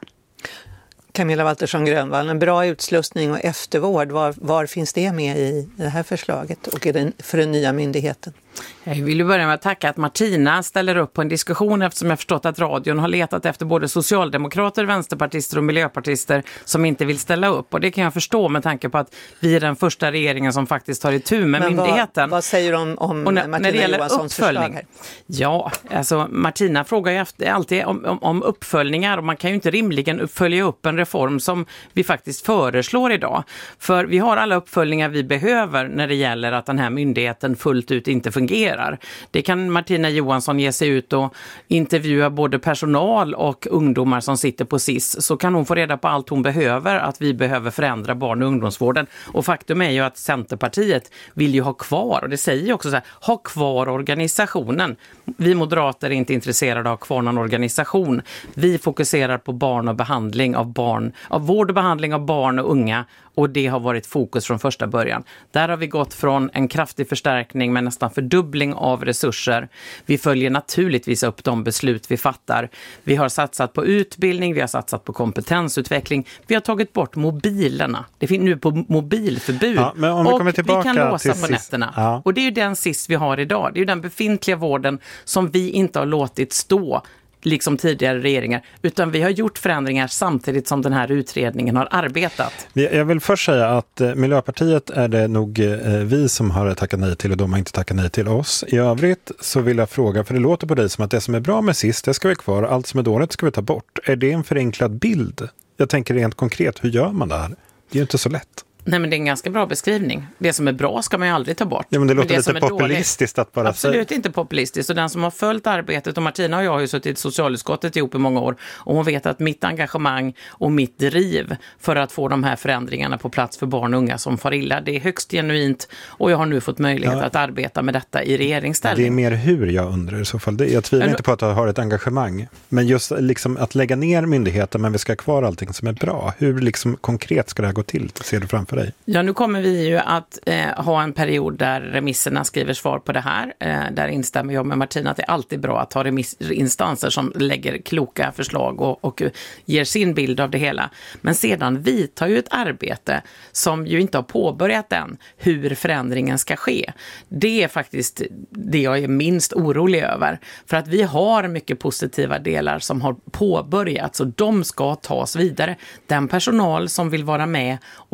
Camilla Waltersson Grönvall, en bra utslussning och eftervård, var finns det med i det här förslaget och för den nya myndigheten? Jag vill ju börja med att tacka att Martina ställer upp på en diskussion, eftersom jag förstått att radion har letat efter både socialdemokrater, vänsterpartister och miljöpartister som inte vill ställa upp. Och det kan jag förstå med tanke på att vi är den första regeringen som faktiskt tar itu med myndigheten. Vad säger du om Martina Johanssons förslag här? Ja, alltså Martina frågar ju alltid om uppföljningar, och man kan ju inte rimligen följa upp en reform som vi faktiskt föreslår idag. För vi har alla uppföljningar vi behöver när det gäller att den här myndigheten fullt ut inte fungerar. Det kan Martina Johansson ge sig ut och intervjua både personal och ungdomar som sitter på SIS, så kan hon få reda på allt hon behöver, att vi behöver förändra barn- och ungdomsvården. Och faktum är ju att Centerpartiet vill ju ha kvar, och det säger ju också så här, ha kvar organisationen. Vi moderater är inte intresserade av att ha kvar någon organisation. Vi fokuserar på barn och behandling av vård och behandling av barn och unga. Och det har varit fokus från första början. Där har vi gått från en kraftig förstärkning med nästan fördubbling av resurser. Vi följer naturligtvis upp de beslut vi fattar. Vi har satsat på utbildning, vi har satsat på kompetensutveckling. Vi har tagit bort mobilerna. Det finns nu på mobilförbud. Ja, men om vi kommer tillbaka vi kan låsa till på nätterna. Ja. Och det är ju den SIS vi har idag. Det är ju den befintliga vården som vi inte har låtit stå liksom tidigare regeringar, utan vi har gjort förändringar samtidigt som den här utredningen har arbetat. Jag vill först säga att Miljöpartiet är det nog vi som har tackat nej till, och de har inte tackat nej till oss. I övrigt så vill jag fråga, för det låter på dig som att det som är bra med SIS, det ska vi kvar, allt som är dåligt ska vi ta bort. Är det en förenklad bild? Jag tänker rent konkret, hur gör man det här? Det är ju inte så lätt. Nej, men det är en ganska bra beskrivning. Det som är bra ska man ju aldrig ta bort. Ja, men det låter lite populistiskt att bara säga. Absolut inte populistiskt. Och den som har följt arbetet, och Martina och jag har ju suttit i socialutskottet ihop i många år, och hon vet att mitt engagemang och mitt driv för att få de här förändringarna på plats för barn och unga som far illa, det är högst genuint, och jag har nu fått möjlighet att arbeta med detta i regeringsställning. Det är mer hur jag undrar i så fall. Jag tvivlar inte på att jag har ett engagemang, men just liksom att lägga ner myndigheten men vi ska ha kvar allting som är bra. Hur liksom konkret ska det här gå till? Ser du framför dig? Ja, nu kommer vi ju att ha en period där remisserna skriver svar på det här. Där instämmer jag med Martina att det är alltid bra att ha remissinstanser som lägger kloka förslag och ger sin bild av det hela. Men sedan vidtar ju ett arbete som ju inte har påbörjat än, hur förändringen ska ske. Det är faktiskt det jag är minst orolig över. För att vi har mycket positiva delar som har påbörjats, och de ska tas vidare. Den personal som vill vara med och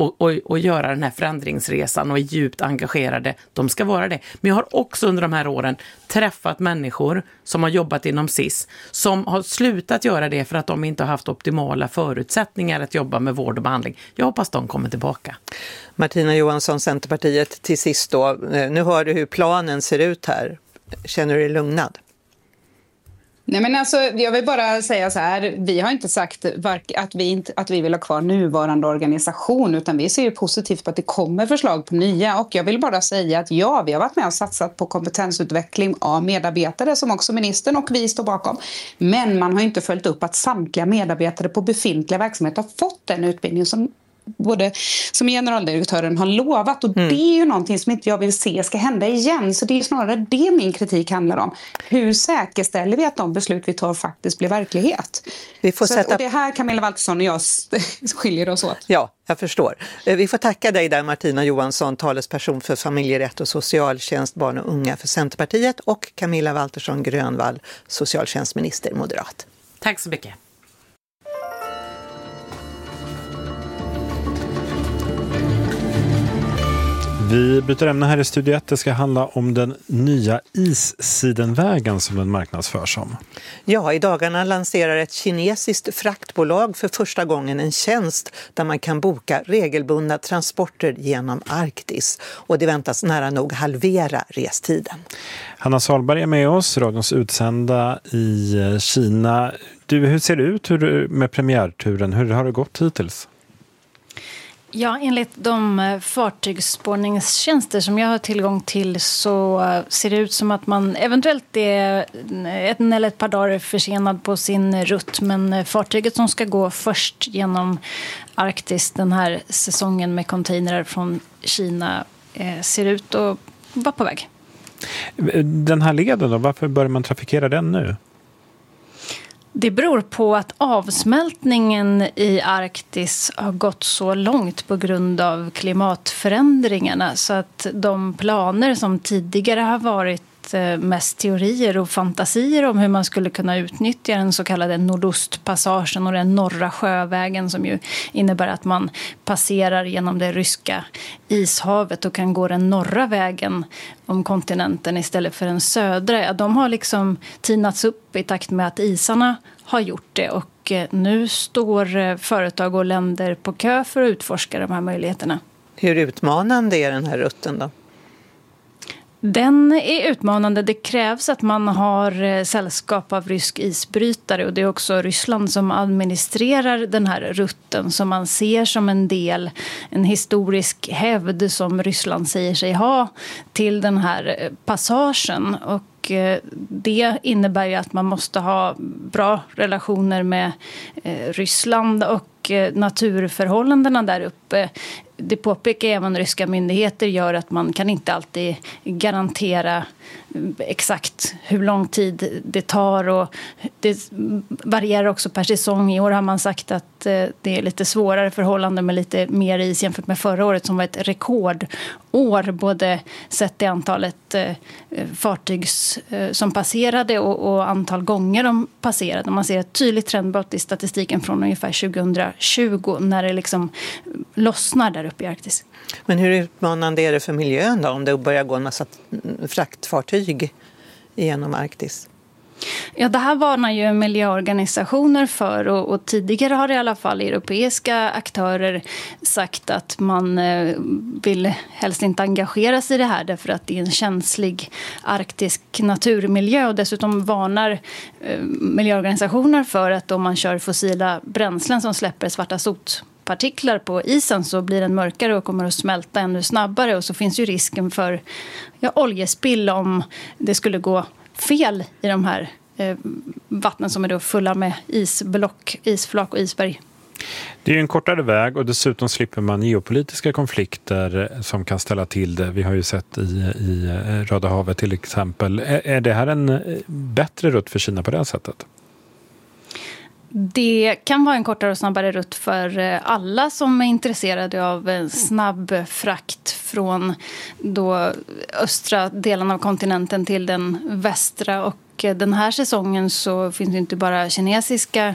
och göra den här förändringsresan och är djupt engagerade. De ska vara det. Men jag har också under de här åren träffat människor som har jobbat inom SIS som har slutat göra det för att de inte har haft optimala förutsättningar att jobba med vård och behandling. Jag hoppas de kommer tillbaka. Martina Johansson, Centerpartiet, till sist då. Nu hör du hur planen ser ut här. Känner du dig lugnad? Nej, men alltså, jag vill bara säga så här, vi har inte sagt att vi vill ha kvar nuvarande organisation, utan vi ser ju positivt på att det kommer förslag på nya, och jag vill bara säga att ja, vi har varit med och satsat på kompetensutveckling av medarbetare som också ministern och vi står bakom, men man har inte följt upp att samtliga medarbetare på befintliga verksamheter har fått den utbildning som generaldirektören har lovat, och det är ju någonting som inte jag vill se ska hända igen, så det är snarare det min kritik handlar om. Hur säkerställer vi att de beslut vi tar faktiskt blir verklighet? Och det här Camilla Waltersson och jag skiljer oss åt. Ja, jag förstår. Vi får tacka dig där, Martina Johansson, talesperson för familjerätt och socialtjänst, barn och unga för Centerpartiet, och Camilla Waltersson Grönvall, socialtjänstminister, moderat. Tack så mycket. Vi byter ämne här i Studio 1. Det ska handla om den nya Issidenvägen som den marknadsförs som. Ja, i dagarna lanserar ett kinesiskt fraktbolag för första gången en tjänst där man kan boka regelbundna transporter genom Arktis. Och det väntas nära nog halvera restiden. Hanna Salberg är med oss, radions utsända i Kina. Hur ser det ut med premiärturen? Hur har det gått hittills? Ja, enligt de fartygsspårningstjänster som jag har tillgång till så ser det ut som att man eventuellt är en eller ett par dagar försenad på sin rutt. Men fartyget som ska gå först genom Arktis den här säsongen med containrar från Kina ser ut att vara på väg. Den här leden då, varför börjar man trafikera den nu? Det beror på att avsmältningen i Arktis har gått så långt på grund av klimatförändringarna, så att de planer som tidigare har varit mest teorier och fantasier om hur man skulle kunna utnyttja den så kallade Nordostpassagen och den norra sjövägen, som ju innebär att man passerar genom det ryska ishavet och kan gå den norra vägen om kontinenten istället för den södra. De har liksom tinats upp i takt med att isarna har gjort det, och nu står företag och länder på kö för att utforska de här möjligheterna. Hur utmanande är den här rutten då? Den är utmanande. Det krävs att man har sällskap av rysk isbrytare, och det är också Ryssland som administrerar den här rutten som man ser som en historisk hävd som Ryssland säger sig ha till den här passagen. Och det innebär ju att man måste ha bra relationer med Ryssland och naturförhållandena där uppe. Det påpekar även ryska myndigheter gör att man kan inte alltid garantera exakt hur lång tid det tar, och det varierar också per säsong. I år har man sagt att det är lite svårare förhållanden med lite mer is jämfört med förra året som var ett rekordår, både sett i antalet fartyg som passerade och antal gånger de passerade. Man ser ett tydligt trendbrott i statistiken från ungefär 2020 när det liksom lossnar där uppe i Arktis. Men hur utmanande är det för miljön då, om det börjar gå en massa fraktfartyg genom Arktis? Ja, det här varnar ju miljöorganisationer för, och tidigare har i alla fall europeiska aktörer sagt att man vill helst inte engagera sig i det här därför att det är en känslig arktisk naturmiljö, och dessutom varnar miljöorganisationer för att om man kör fossila bränslen som släpper svarta sotpartiklar på isen så blir den mörkare och kommer att smälta ännu snabbare, och så finns ju risken för oljespill om det skulle gå fel i de här vattnen som är då fulla med isflak och isberg. Det är ju en kortare väg, och dessutom slipper man geopolitiska konflikter som kan ställa till det. Vi har ju sett i Röda havet till exempel. Är det här en bättre rutt för Kina på det här sättet? Det kan vara en kortare och snabbare rutt för alla som är intresserade av en snabb frakt från då östra delen av kontinenten till den västra. Och den här säsongen så finns det inte bara kinesiska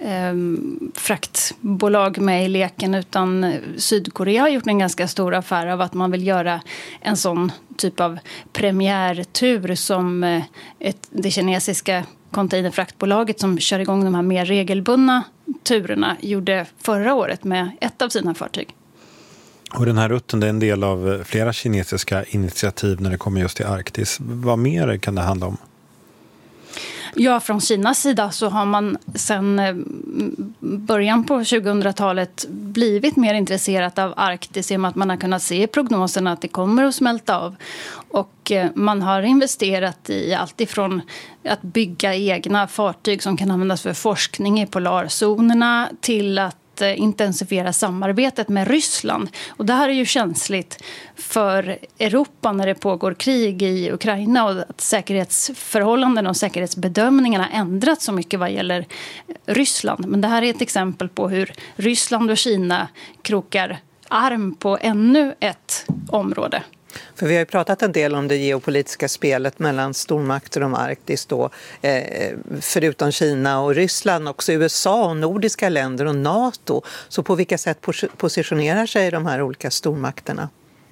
fraktbolag med i leken, utan Sydkorea har gjort en ganska stor affär av att man vill göra en sån typ av premiärtur som det kinesiska containerfraktbolaget som kör igång de här mer regelbundna turerna gjorde förra året med ett av sina fartyg. Och den här rutten är en del av flera kinesiska initiativ när det kommer just till Arktis. Vad mer kan det handla om? Ja, från Kinas sida så har man sedan början på 2000-talet blivit mer intresserat av Arktis i och med att man har kunnat se i prognoserna att det kommer att smälta av. Och man har investerat i allt ifrån att bygga egna fartyg som kan användas för forskning i polarzonerna till att intensifiera samarbetet med Ryssland. Och det här är ju känsligt för Europa när det pågår krig i Ukraina och att säkerhetsförhållanden och säkerhetsbedömningarna ändrats så mycket vad gäller Ryssland. Men det här är ett exempel på hur Ryssland och Kina krokar arm på ännu ett område. För vi har ju pratat en del om det geopolitiska spelet mellan stormakter om Arktis då, förutom Kina och Ryssland, också USA och nordiska länder och NATO. Så på vilka sätt positionerar sig de här olika stormakterna?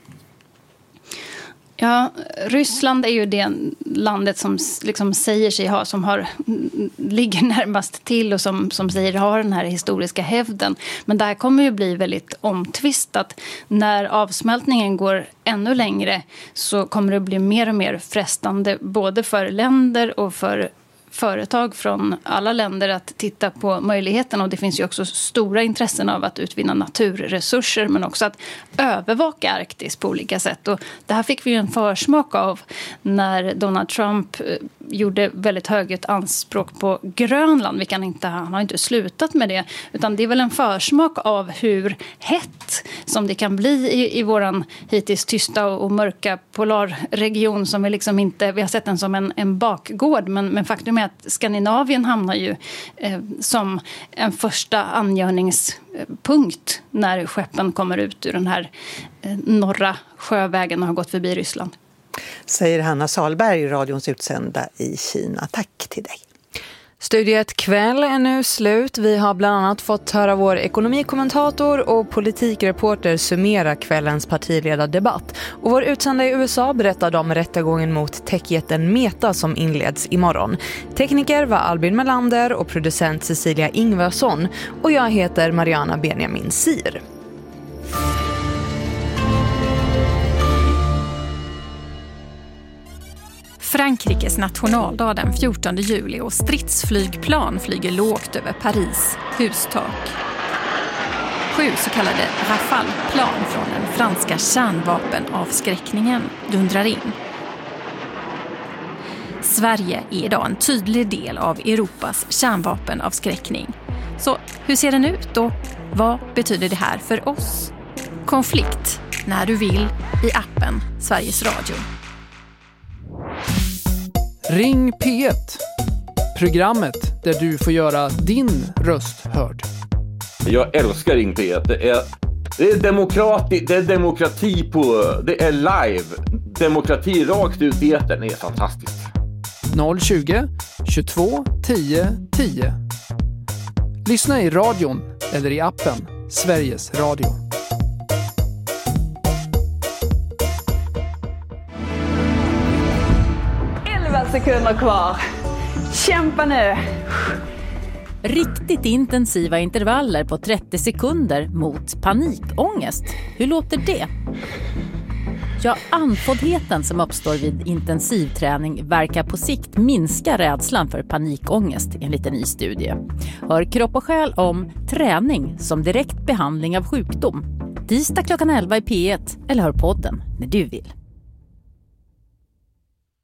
Ja, Ryssland är ju det landet som liksom säger sig ha, ligger närmast till och som säger ha den här historiska hävden. Men det här kommer ju bli väldigt omtvistat. När avsmältningen går ännu längre så kommer det bli mer och mer frestande både för länder och för företag från alla länder att titta på möjligheten, och det finns ju också stora intressen av att utvinna naturresurser men också att övervaka Arktis på olika sätt. Och det här fick vi ju en försmak av när Donald Trump gjorde väldigt högt anspråk på Grönland. Han har inte slutat med det, utan det är väl en försmak av hur hett som det kan bli i våran hittills tysta och mörka polarregion som vi liksom inte, vi har sett den som en bakgård, men faktum är att Skandinavien hamnar ju som en första angörningspunkt när skeppen kommer ut ur den här norra sjövägen och har gått förbi Ryssland. Säger Hanna Salberg, radions utsända i Kina. Tack till dig. Studiet kväll är nu slut. Vi har bland annat fått höra vår ekonomikommentator och politikreporter summera kvällens partiledardebatt. Och vår utsända i USA berättade om rättegången mot techjätten Meta som inleds imorgon. Tekniker var Albin Melander och producent Cecilia Ingvarsson. Och jag heter Mariana Benjamin Sir. Frankrikes nationaldag den 14 juli och stridsflygplan flyger lågt över Paris hustak. 7 så kallade Rafale-plan från den franska kärnvapenavskräckningen dundrar in. Sverige är idag en tydlig del av Europas kärnvapenavskräckning. Så hur ser den ut och vad betyder det här för oss? Konflikt när du vill i appen Sveriges Radio. Ring P1, programmet där du får göra din röst hörd. Jag älskar Ring P1. Det är demokrati det är live. Demokrati rakt ut i etern är fantastiskt. 020 22 10 10. Lyssna i radion eller i appen Sveriges Radio. Sekunder kvar. Kämpa nu. Riktigt intensiva intervaller på 30 sekunder mot panikångest. Hur låter det? Ja, andfåddheten som uppstår vid intensivträning verkar på sikt minska rädslan för panikångest enligt en ny studie. Hör Kropp och själ om träning som direkt behandling av sjukdom. Tisdag klockan 11 i P1 eller hör podden när du vill.